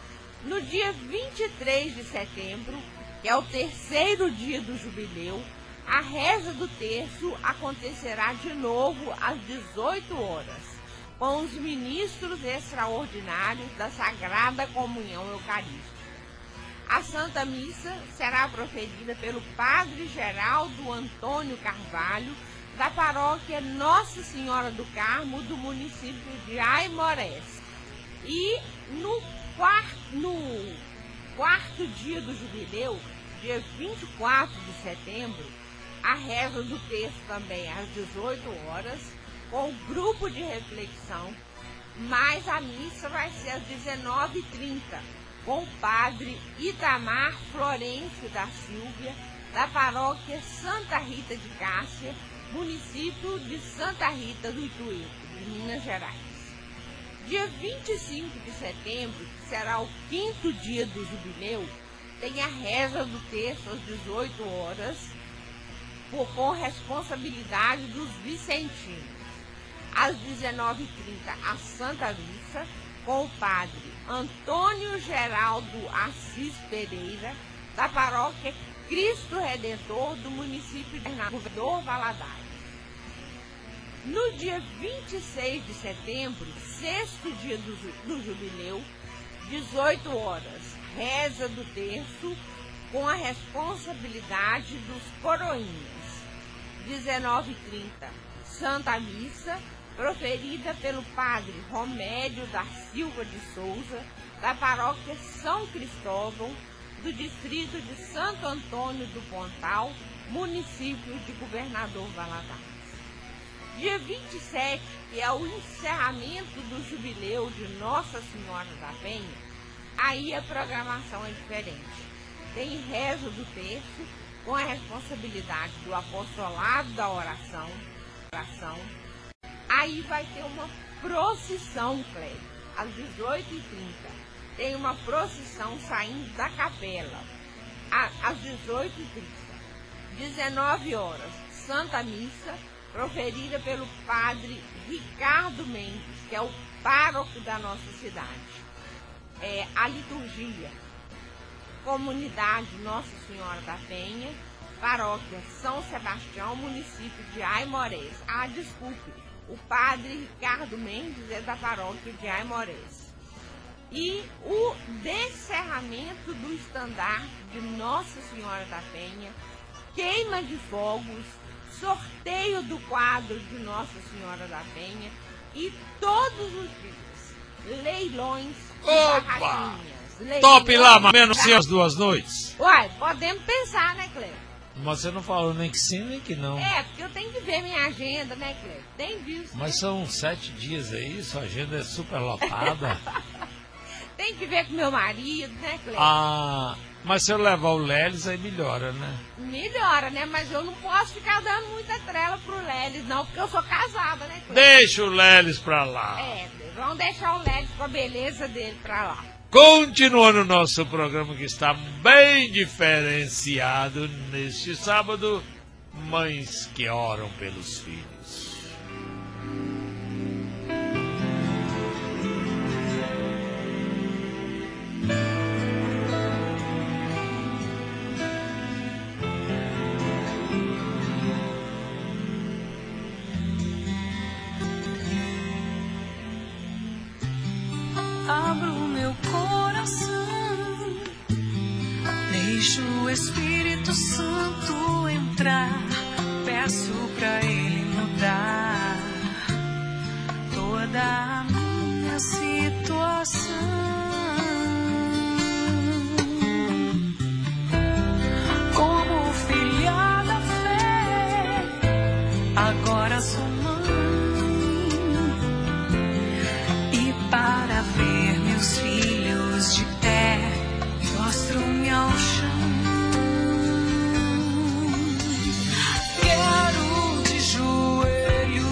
No dia vinte e três de setembro, que é o terceiro dia do jubileu, a reza do terço acontecerá de novo às dezoito horas, com os ministros extraordinários da Sagrada Comunhão Eucarística. A Santa Missa será proferida pelo Padre Geraldo Antônio Carvalho, da paróquia Nossa Senhora do Carmo, do município de Aimorés. E no quarto, no quarto dia do jubileu, dia vinte e quatro de setembro, a reza do terço também às dezoito horas, com o grupo de reflexão, mas a missa vai ser às dezenove e trinta, com o padre Itamar Florencio da Silvia, da paróquia Santa Rita de Cássia, município de Santa Rita do Ituí, de Minas Gerais. Dia vinte e cinco de setembro, que será o quinto dia do jubileu, tem a reza do terço às dezoito horas, por, com responsabilidade dos vicentinos. Às dezenove e trinta, a Santa Missa, com o padre Antônio Geraldo Assis Pereira, da paróquia Cristo Redentor, do município de Governador Valadares. No dia vinte e seis de setembro, sexto dia do, do jubileu, dezoito horas, reza do terço com a responsabilidade dos coroinhas. dezenove e trinta, Santa Missa, proferida pelo padre Romério da Silva de Souza, da paróquia São Cristóvão, do distrito de Santo Antônio do Pontal, município de Governador Valadares. Dia vinte e sete, que é o encerramento do jubileu de Nossa Senhora da Penha, aí a programação é diferente. Tem reza do terço, com a responsabilidade do apostolado da oração, oração. Aí vai ter uma procissão, Cleber, às dezoito e trinta. Tem uma procissão saindo da capela, às dezoito e trinta. dezenove horas, Santa Missa, proferida pelo padre Ricardo Mendes, que é o pároco da nossa cidade. É, a liturgia, comunidade Nossa Senhora da Penha, paróquia São Sebastião, município de Aimorés. Ah, desculpe, o padre Ricardo Mendes é da paróquia de Aimorés. E o descerramento do estandarte de Nossa Senhora da Penha, queima de fogos, sorteio do quadro de Nossa Senhora da Penha e todos os dias, leilões e barraquinhas. Leilões, top lá, mais ou menos assim as duas noites. Uai, podemos pensar, né, Cleber? Mas você não falou nem que sim, nem que não. É, porque eu tenho que ver minha agenda, né, Cleber? Tem visto. Mas né? São sete dias aí, sua agenda é super lotada. Tem que ver com meu marido, né, Cleber? Ah, Mas se eu levar o Lelis, aí melhora, né? Melhora, né? Mas eu não posso ficar dando muita trela pro Lelis, não, porque eu sou casada, né? Deixa o Lelis pra lá. É, vamos deixar o Lelis com a beleza dele pra lá. Continuando o nosso programa, que está bem diferenciado neste sábado, Mães que Oram pelos Filhos. Abro meu coração, deixo o Espírito Santo entrar, peço pra Ele mudar toda a minha situação. Como filha da fé, agora sou mãe, e para ver meus filhos de pé, prostro-me ao chão. Quero de joelhos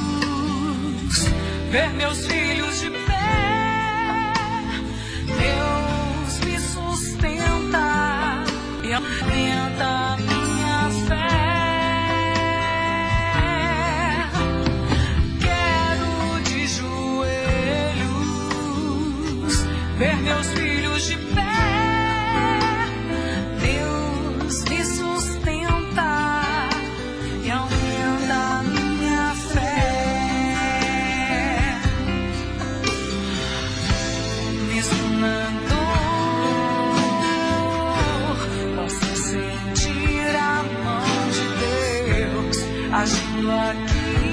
ver meus filhos de pé. Deus me sustenta e aumenta minha fé. Quero de joelhos ver meus filhos de pé. Deus me sustenta e aumenta minha fé. Mesmo na dor, posso sentir a mão de Deus agindo aqui.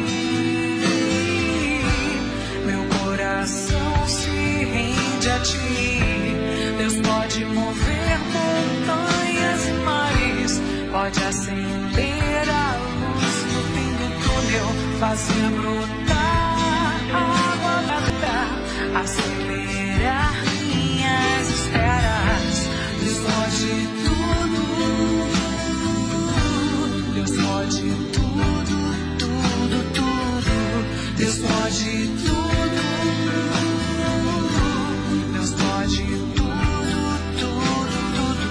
Meu coração se rende a ti. Deus pode mover montanhas e mares, pode acender a luz no fim do túnel, fazer brotar água da vida, acelerar minhas esperas. Deus pode tudo, Deus pode tudo, tudo, tudo. Deus pode tudo, Deus pode tudo, tudo, tudo.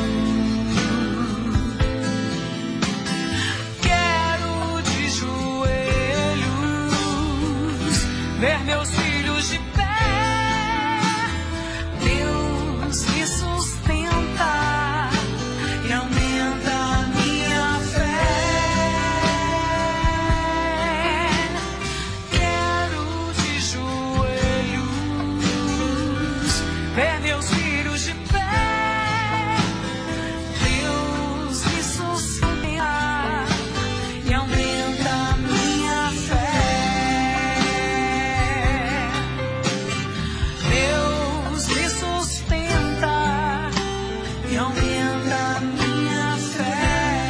Quero de joelhos ver meus filhos de pé. Deus me sustenta e aumenta minha fé. Quero de joelhos ver meus filhos de pé. Deus me sustenta e aumenta minha fé. Deus me sustenta e aumenta minha fé.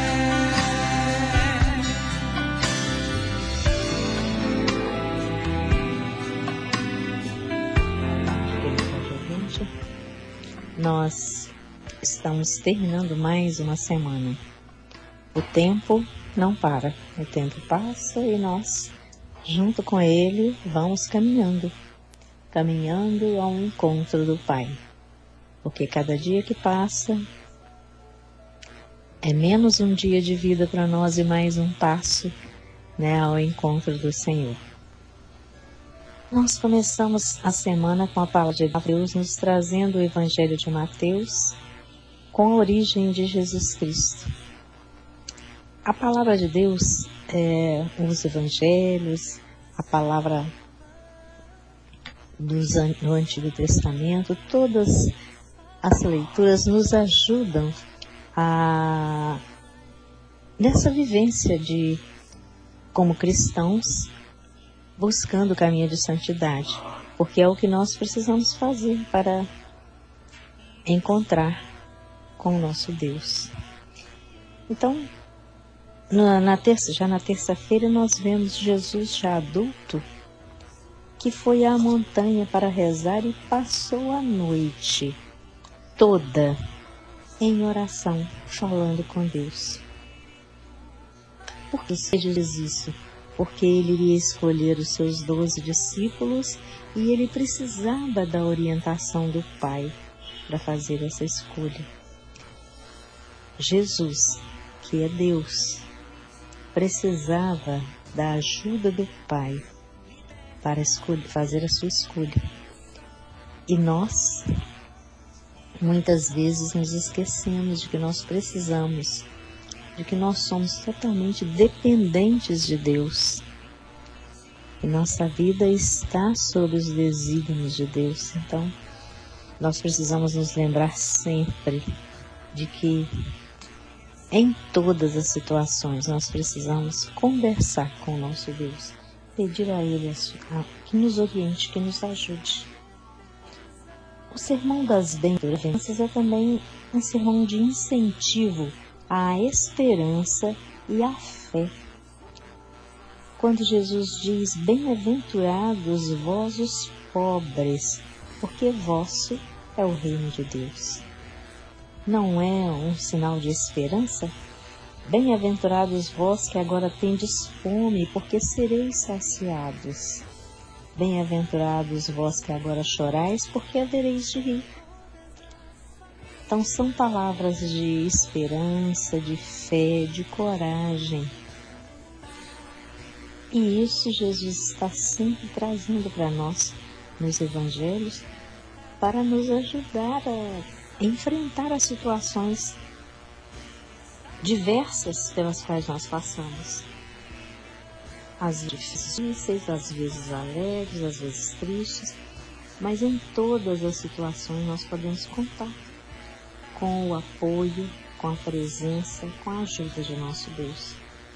Gente, nós estamos terminando mais uma semana. O tempo não para, o tempo passa e nós, junto com ele, vamos caminhando, caminhando ao encontro do Pai. Porque cada dia que passa é menos um dia de vida para nós e mais um passo, né, ao encontro do Senhor. Nós começamos a semana com a palavra de Deus nos trazendo o Evangelho de Mateus com a origem de Jesus Cristo. A palavra de Deus, é, os Evangelhos, a palavra dos, do Antigo Testamento, todas as leituras nos ajudam a, nessa vivência de, como cristãos, buscando o caminho de santidade, porque é o que nós precisamos fazer para encontrar com o nosso Deus. Então, na, na terça, já na terça-feira nós vemos Jesus já adulto, que foi à montanha para rezar e passou a noite toda em oração, falando com Deus. Por que ele diz isso? Porque ele iria escolher os seus doze discípulos e ele precisava da orientação do Pai para fazer essa escolha. Jesus, que é Deus, precisava da ajuda do Pai para escolher, fazer a sua escolha. E nós, muitas vezes, nos esquecemos de que nós precisamos, de que nós somos totalmente dependentes de Deus. E nossa vida está sob os desígnios de Deus. Então, nós precisamos nos lembrar sempre de que em todas as situações nós precisamos conversar com o nosso Deus, pedir a Ele a, que nos oriente, que nos ajude. O sermão das bem-aventuranças é também um sermão de incentivo à esperança e à fé. Quando Jesus diz: bem-aventurados vós os pobres, porque vosso é o reino de Deus. Não é um sinal de esperança? Bem-aventurados vós que agora tendes fome, porque sereis saciados. Bem-aventurados vós que agora chorais, porque havereis de rir. Então são palavras de esperança, de fé, de coragem. E isso Jesus está sempre trazendo para nós nos evangelhos para nos ajudar a enfrentar as situações diversas pelas quais nós passamos. Às vezes difíceis, às vezes alegres, às vezes tristes, mas em todas as situações nós podemos contar com o apoio, com a presença, com a ajuda de nosso Deus.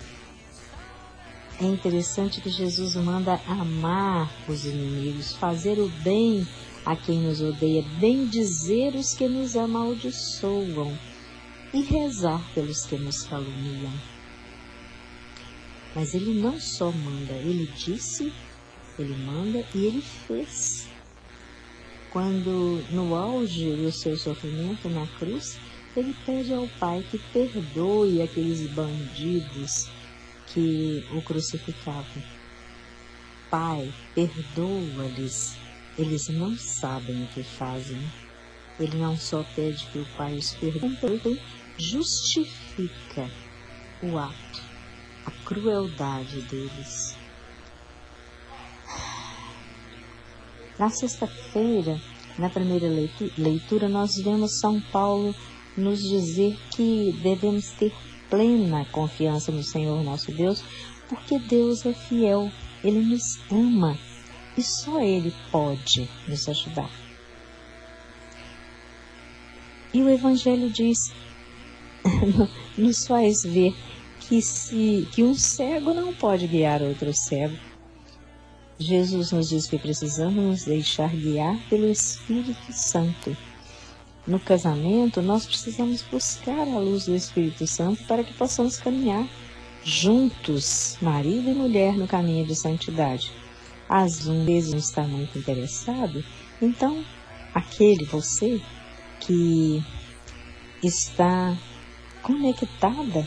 É interessante que Jesus manda amar os inimigos, fazer o bem a quem nos odeia, bendizer os que nos amaldiçoam e rezar pelos que nos caluniam. Mas ele não só manda, ele disse, ele manda e ele fez. Quando, no auge do seu sofrimento na cruz, ele pede ao Pai que perdoe aqueles bandidos que o crucificavam. Pai, perdoa-lhes, eles não sabem o que fazem. Ele não só pede que o Pai os perdoe, justifica o ato, a crueldade deles. Na sexta-feira, na primeira leitura, nós vemos São Paulo nos dizer que devemos ter plena confiança no Senhor nosso Deus, porque Deus é fiel, Ele nos ama e só Ele pode nos ajudar. E o Evangelho diz, nos faz ver que, se, que um cego não pode guiar outro cego. Jesus nos diz que precisamos nos deixar guiar pelo Espírito Santo. No casamento, nós precisamos buscar a luz do Espírito Santo para que possamos caminhar juntos, marido e mulher, no caminho de santidade. Às vezes não está muito interessado, então aquele, você, que está conectada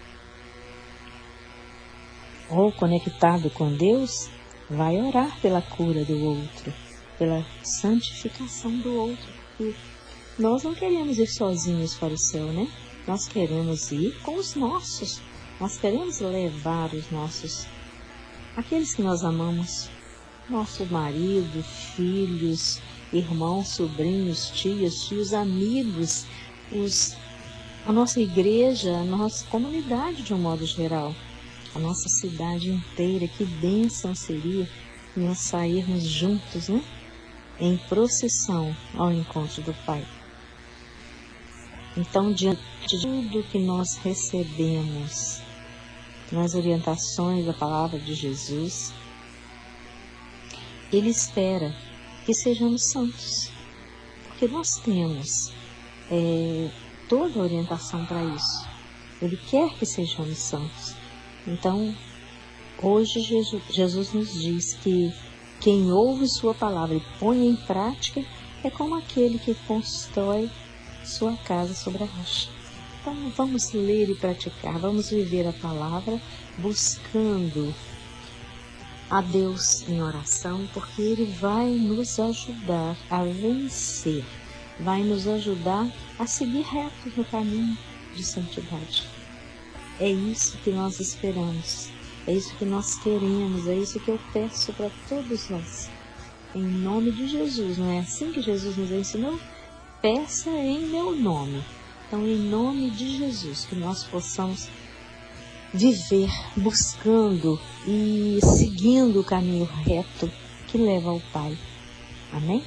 ou conectado com Deus, vai orar pela cura do outro, pela santificação do outro, porque nós não queremos ir sozinhos para o céu, né? Nós queremos ir com os nossos, nós queremos levar os nossos, aqueles que nós amamos, nosso marido, filhos, irmãos, sobrinhos, tias, tios, amigos, os, a nossa igreja, a nossa comunidade de um modo geral, a nossa cidade inteira. Que bênção seria nós sairmos juntos, né? Em procissão ao encontro do Pai. Então, diante de tudo que nós recebemos nas orientações da palavra de Jesus, Ele espera que sejamos santos, porque nós temos é, toda a orientação para isso. Ele quer que sejamos santos. Então, hoje Jesus, Jesus nos diz que quem ouve sua palavra e põe em prática é como aquele que constrói sua casa sobre a rocha. Então vamos ler e praticar, vamos viver a palavra buscando a Deus em oração, porque Ele vai nos ajudar a vencer, vai nos ajudar a seguir reto no caminho de santidade. É isso que nós esperamos, é isso que nós queremos, é isso que eu peço para todos nós. Em nome de Jesus, não é assim que Jesus nos ensinou? Peça em meu nome. Então, em nome de Jesus, que nós possamos viver buscando e seguindo o caminho reto que leva ao Pai. Amém?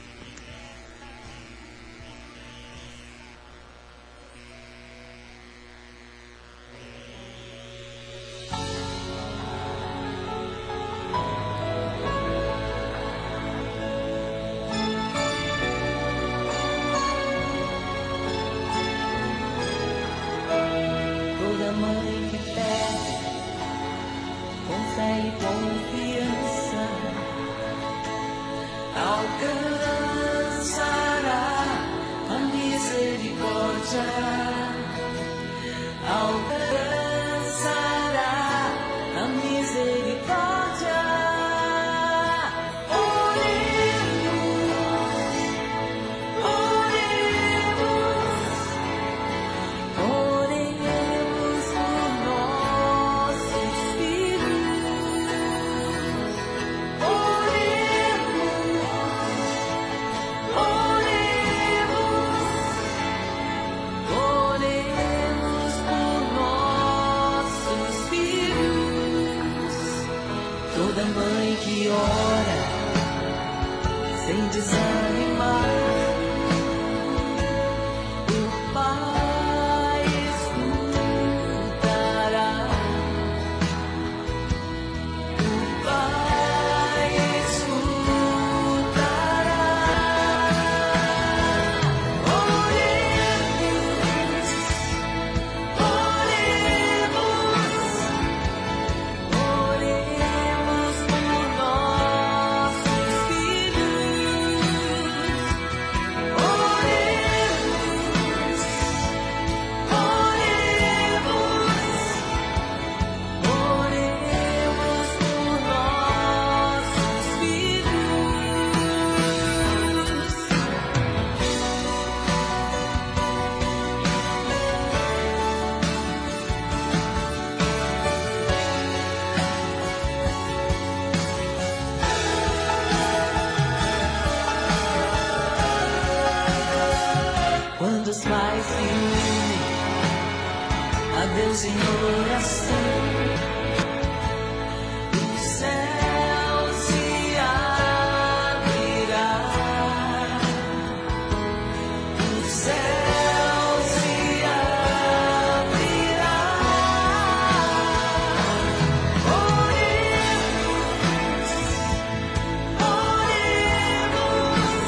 Deus em oração, o céu se abrirá, o céu se abrirá. Oremos, oremos,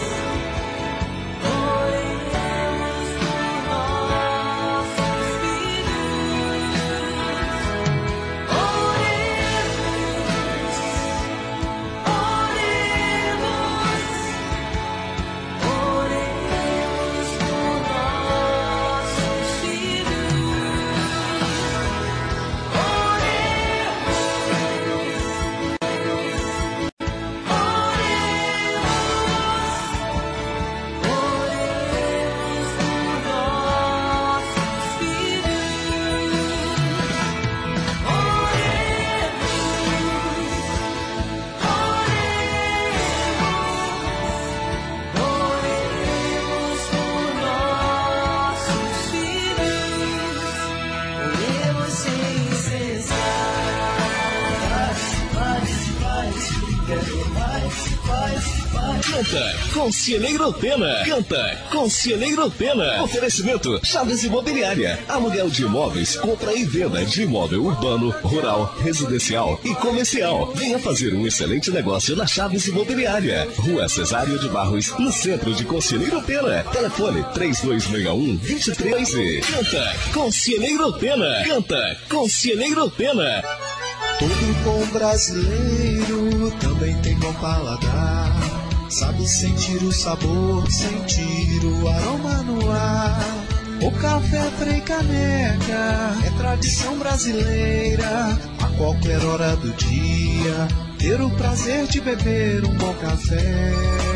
oremos por nossos filhos. Canta Conselheiro Pena. Canta Conselheiro Pena. Oferecimento Chaves Imobiliária. Aluguel de imóveis, compra e venda de imóvel urbano, rural, residencial e comercial. Venha fazer um excelente negócio na Chaves Imobiliária. Rua Cesário de Barros, no centro de Conselheiro Pena. Telefone três dois seis um, dois três. Canta Conselheiro Pena. Canta Conselheiro Pena. Todo bom brasileiro também tem bom paladar. sabe sentir o sabor, sentir o aroma no ar. O café Frei Caneca é tradição brasileira. A qualquer hora do dia, ter o prazer de beber um bom café.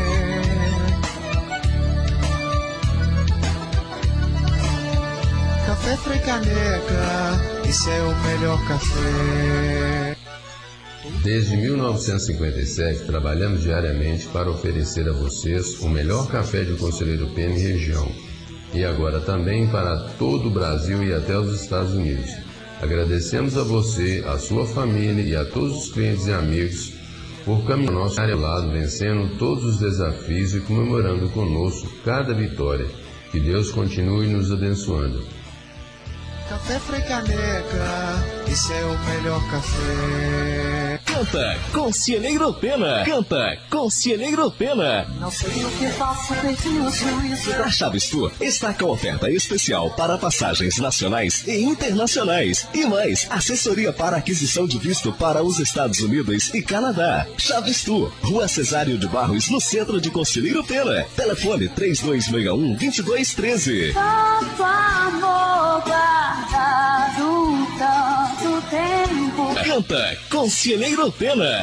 Café Frei Caneca, esse é o melhor café. Desde mil novecentos e cinquenta e sete, trabalhamos diariamente para oferecer a vocês o melhor café de Conselheiro Pena e região. E agora também para todo o Brasil e até os Estados Unidos. Agradecemos a você, a sua família e a todos os clientes e amigos por caminhar ao nosso lado, vencendo todos os desafios e comemorando conosco cada vitória. Que Deus continue nos abençoando. Café Frei Caneca, esse é o melhor café. Canta Conselheiro Pena. Canta Conselheiro Pena. Não sei o que faço, perdi o juízo. A Chaves Tour está com oferta especial para passagens nacionais e internacionais. E mais, assessoria para aquisição de visto para os Estados Unidos e Canadá. Chaves Tour, Rua Cesário de Barros, no centro de Conselheiro Pena. Telefone três dois seis um, dois dois um três. Tanto amor guardado tanto tempo. Canta Conselheiro Pena.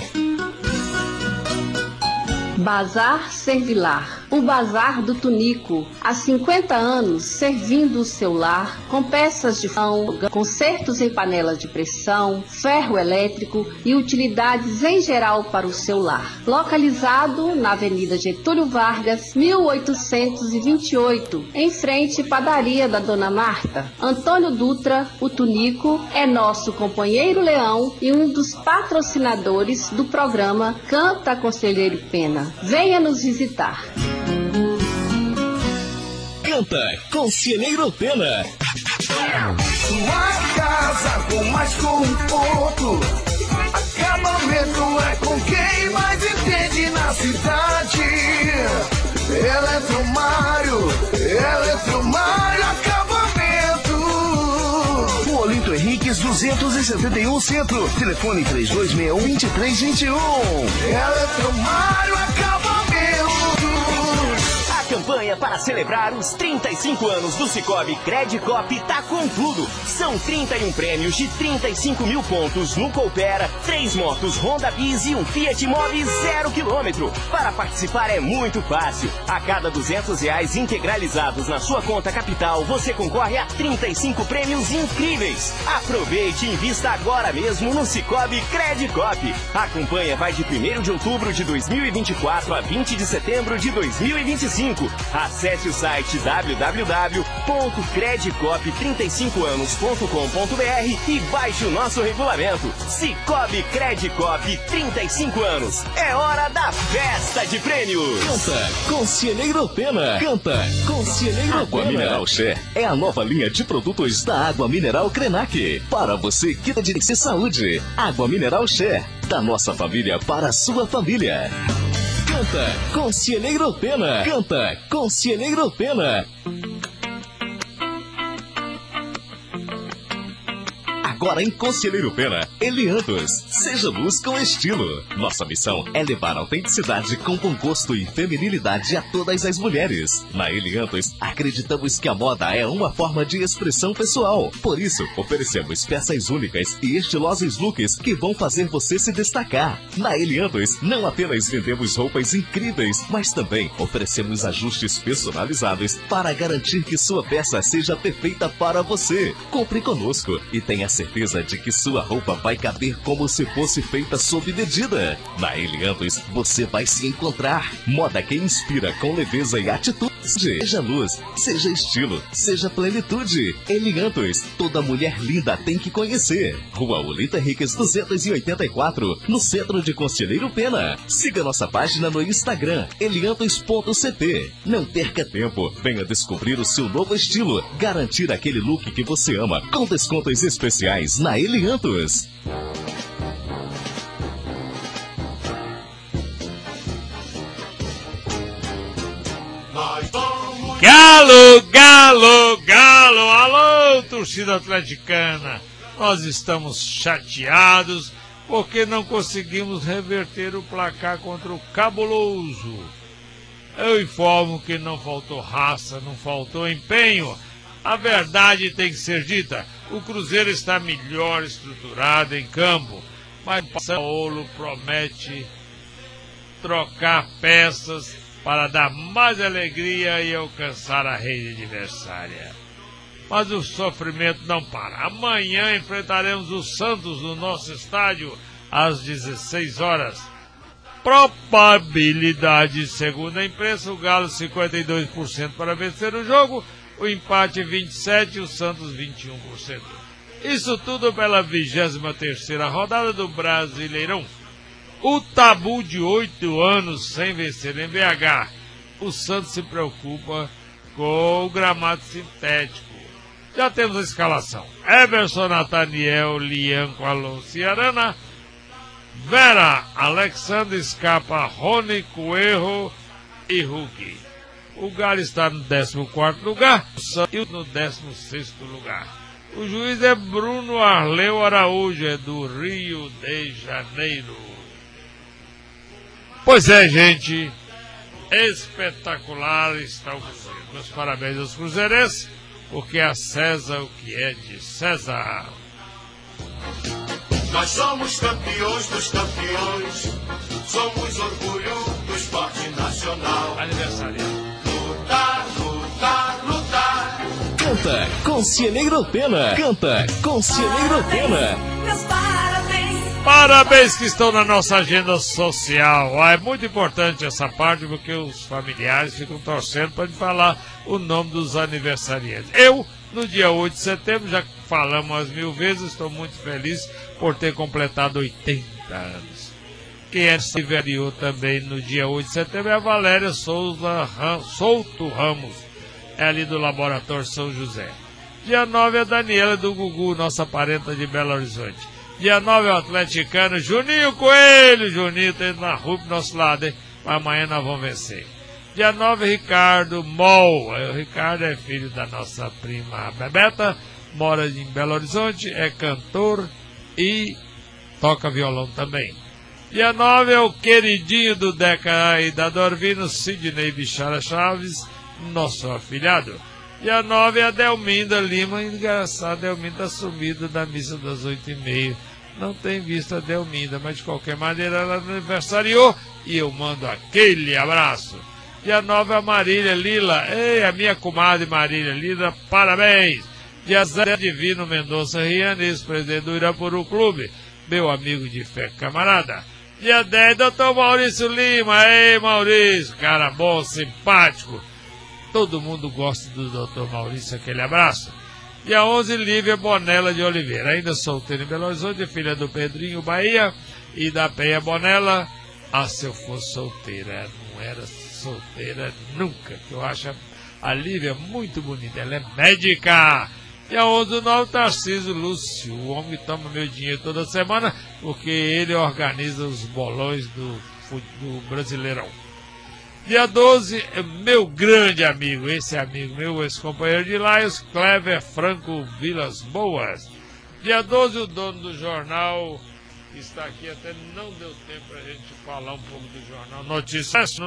Bazar Servilar, o Bazar do Tunico, há cinquenta anos servindo o seu lar com peças de pão, consertos em panela de pressão, ferro elétrico e utilidades em geral para o seu lar. Localizado na Avenida Getúlio Vargas, mil oitocentos e vinte e oito, em frente à padaria da Dona Marta. Antônio Dutra, o Tunico, é nosso companheiro leão e um dos patrocinadores do programa Canta Conselheiro Pena. Venha nos visitar. Canta Conselheiro Pena. Sua casa com mais conforto. Acabamento é com quem mais entende na cidade. Eletromário, Eletromário Acabamento. O Olinto Henriques duzentos e setenta e um Centro. Telefone três dois seis um, dois três dois um. Eletromário Acabamento. A campanha para celebrar os trinta e cinco anos do Cicobi Credicop tá com tudo. São trinta e um prêmios de trinta e cinco mil pontos no Coopera, três motos Honda Bis e um Fiat Mobi zero quilômetro. Para participar é muito fácil. A cada duzentos reais integralizados na sua conta capital, você concorre a trinta e cinco prêmios incríveis. Aproveite e invista agora mesmo no Cicobi Credicop. A campanha vai de primeiro de outubro de dois mil e vinte e quatro a vinte de setembro de dois mil e vinte e cinco. Acesse o site w w w ponto credicop trinta e cinco anos ponto com ponto b r e baixe o nosso regulamento. Cicobi Credicop trinta e cinco anos. É hora da festa de prêmios. Canta Conselheiro Pena. Canta Conselheiro Água Pena. Mineral Xé é a nova linha de produtos da Água Mineral Krenak. Para você que dedica saúde. Água Mineral Xé, da nossa família para a sua família. Canta Conselheiro Pena. Canta Conselheiro Pena. Agora em Conselheiro Pena, Eliantos. Seja luz com estilo. Nossa missão é levar autenticidade com bom gosto e feminilidade a todas as mulheres. Na Eliantos, acreditamos que a moda é uma forma de expressão pessoal. Por isso, oferecemos peças únicas e estilosos looks que vão fazer você se destacar. Na Eliantos, não apenas vendemos roupas incríveis, mas também oferecemos ajustes personalizados para garantir que sua peça seja perfeita para você. Compre conosco e tenha certeza certeza de que sua roupa vai caber como se fosse feita sob medida. Na Eliantos, você vai se encontrar. Moda que inspira com leveza e atitude. Seja luz, seja estilo, seja plenitude. Eliantos, toda mulher linda tem que conhecer. Rua Olinto Henriques duzentos e oitenta e quatro, no centro de Conselheiro Pena. Siga nossa página no Instagram, eliantos ponto c p. Não perca tempo, venha descobrir o seu novo estilo. Garantir aquele look que você ama, com descontos especiais na Eliantos. Galo, galo, galo, alô, torcida atleticana. Nós estamos chateados porque não conseguimos reverter o placar contra o Cabuloso. eu informo que não faltou raça, não faltou empenho. A verdade tem que ser dita. O Cruzeiro está melhor estruturado em campo, mas o Paulo promete trocar peças para dar mais alegria e alcançar a rede adversária. Mas o sofrimento não para. Amanhã enfrentaremos o Santos no nosso estádio às dezesseis horas. Probabilidade, segundo a imprensa, o Galo cinquenta e dois por cento para vencer o jogo, o empate vinte e sete por cento e o Santos vinte e um por cento. Isso tudo pela vigésima terceira rodada do Brasileirão. O tabu de oito anos sem vencer em B H. O Santos se preocupa com o gramado sintético. Já temos a escalação. Everson, Nathaniel, Lianco, Alonso e Arana. Vera, Alexandre, Scarpa, Rony, Coelho e Hulk. O Galo está no décimo quarto lugar e no décimo sexto lugar. O juiz é Bruno Arleu Araújo, é do Rio de Janeiro. Pois é, gente, espetacular está o Cruzeiro. Meus parabéns aos cruzeirenses, porque a César o que é de César. Nós somos campeões dos campeões, somos orgulho do esporte nacional. Aniversário. Lutar, lutar, lutar. Canta com Cieneiro Pena. Canta com Cieneiro Pena. Meus parabéns. Parabéns que estão na nossa agenda social. Ah, é muito importante essa parte porque os familiares ficam torcendo para falar o nome dos aniversariantes. Eu, no dia oito de setembro, já falamos umas mil vezes, estou muito feliz por ter completado oitenta anos. Quem é aniversariou também no dia oito de setembro é a Valéria Souza Ram, Souto Ramos, é ali do Laboratório São José. Dia nove é a Daniela do Gugu, nossa parenta de Belo Horizonte. Dia nove é o atleticano Juninho Coelho. Juninho está indo na rua do nosso lado, hein? Mas amanhã nós vamos vencer. Dia nove, Ricardo Mol. O Ricardo é filho da nossa prima Bebeta, mora em Belo Horizonte, é cantor e toca violão também. Dia nove é o queridinho do Deca e da Dorvino, Sidney Bichara Chaves, nosso afilhado. Dia nove é a Delminda Lima. Engraçado, a Delminda está sumida da missa das oito e meia. Não tem visto a Delminda, mas de qualquer maneira ela aniversariou e eu mando aquele abraço. Dia nove é a Marília Lila. Ei, a minha comadre Marília Lila, parabéns. Dia Zé Divino Mendonça Riane, ex-presidente do Irapuru Clube, meu amigo de fé, camarada. Dia dez, doutor Maurício Lima. Ei, Maurício, cara bom, simpático. Todo mundo gosta do doutor Maurício, aquele abraço. Dia onze, Lívia Bonella de Oliveira, ainda solteira em Belo Horizonte, filha do Pedrinho Bahia e da Penha Bonella. Ah, se eu fosse solteira, não era solteira nunca, que eu acho a Lívia muito bonita, ela é médica. Dia onze do nove, Tarcísio Lúcio, o homem que toma meu dinheiro toda semana, porque ele organiza os bolões do, do Brasileirão. Dia doze, meu grande amigo, esse amigo meu, esse companheiro de Laios, Clever Franco Vilas Boas. Dia doze, o dono do jornal está aqui, até não deu tempo para a gente falar um pouco do jornal Notícias.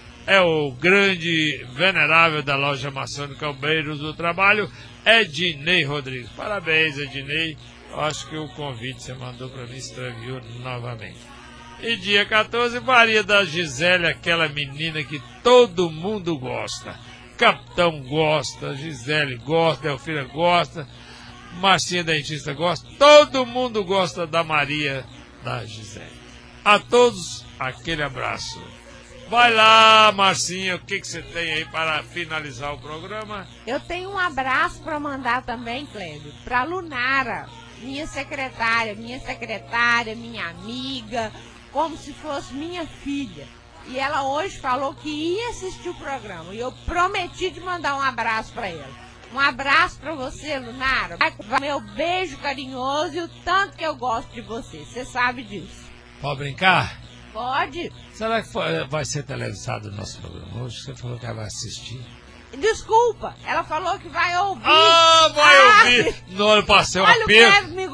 É o grande venerável da loja maçônica Obreiros do Trabalho, Ednei Rodrigues. Parabéns, Ednei. Eu acho que o convite que você mandou para mim extraviou novamente. E dia quatorze, Maria da Gisele, aquela menina que todo mundo gosta. Capitão gosta, Gisele gosta, Delfina gosta, Marcinha Dentista gosta. Todo mundo gosta da Maria da Gisele. A todos, aquele abraço. Vai lá, Marcinha, o que, que você tem aí para finalizar o programa? Eu tenho um abraço para mandar também, Cléber, para Lunara, minha secretária, minha secretária, minha amiga, como se fosse minha filha. E ela hoje falou que ia assistir o programa. E eu prometi de mandar um abraço para ela. Um abraço para você, Lunara. Meu beijo carinhoso e o tanto que eu gosto de você. Você sabe disso. Pode brincar? Pode. Será que vai ser televisado o nosso programa hoje? Você falou que ela vai assistir. Desculpa, ela falou que vai ouvir. Ah, vai ah, ouvir! Não, eu passei um olha aperto. O me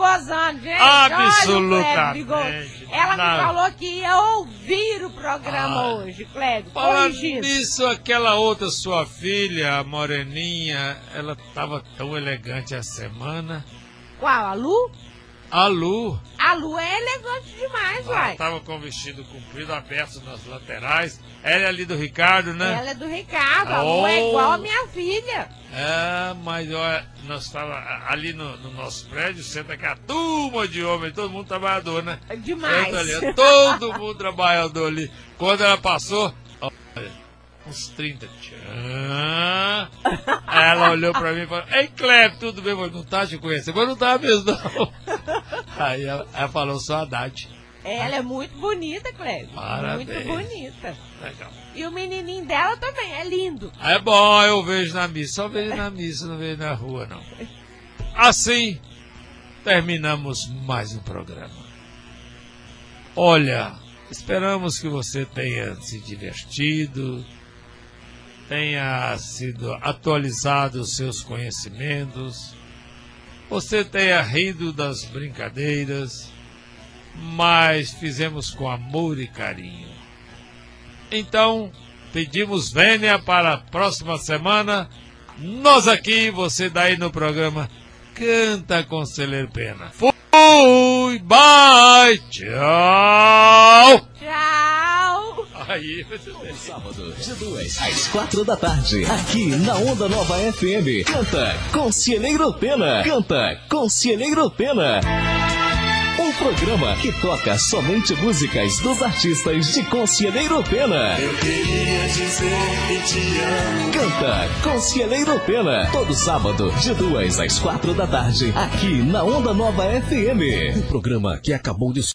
gozando, gente. Absolutamente. Olha, ela Não. me falou que ia ouvir o programa Ah. hoje, Clédio. Falando Corrigindo. nisso, aquela outra sua filha, a Moreninha, ela tava tão elegante essa semana. Qual, a Lu? A Lu, A Lu é elegante demais, ela uai. tava com o vestido comprido, aberto nas laterais. Ela é ali do Ricardo, né? Ela é do Ricardo, a Lu é Oh. igual a minha filha. É, mas olha, nós tava ali no, no nosso prédio, senta aqui a turma de homens, todo mundo trabalhador, né? Demais. Senta ali, todo mundo trabalhador ali. Quando ela passou, olha, uns trinta. Tchan. Ela olhou pra mim e falou: Ei, Cleber, tudo bem? Eu falei: Não tá te conhecendo? Mas não tá mesmo, não. Aí ela, ela falou: Sou a Haddad. Ela é muito bonita, Clédio. Parabéns. Muito bonita. Legal. E o menininho dela também é lindo. É bom, eu vejo na missa. Só vejo na missa, não vejo na rua, não. Assim, terminamos mais um programa. Olha, esperamos que você tenha se divertido, tenha sido atualizado os seus conhecimentos, você tenha rido das brincadeiras, mas fizemos com amor e carinho. Então, pedimos vênia para a próxima semana. Nós aqui, você daí no programa Canta Conselheiro Pena. Fui, bye, tchau. Tchau. Aí, você tem. Sábado, de duas às quatro da tarde, aqui na Onda Nova F M. Canta Conselheiro Pena. Canta Conselheiro Pena. Um programa que toca somente músicas dos artistas de Conselheiro Pena. Eu queria dizer que te amo. Canta Conselheiro Pena. Todo sábado, de duas às quatro da tarde, aqui na Onda Nova F M. O programa que acabou de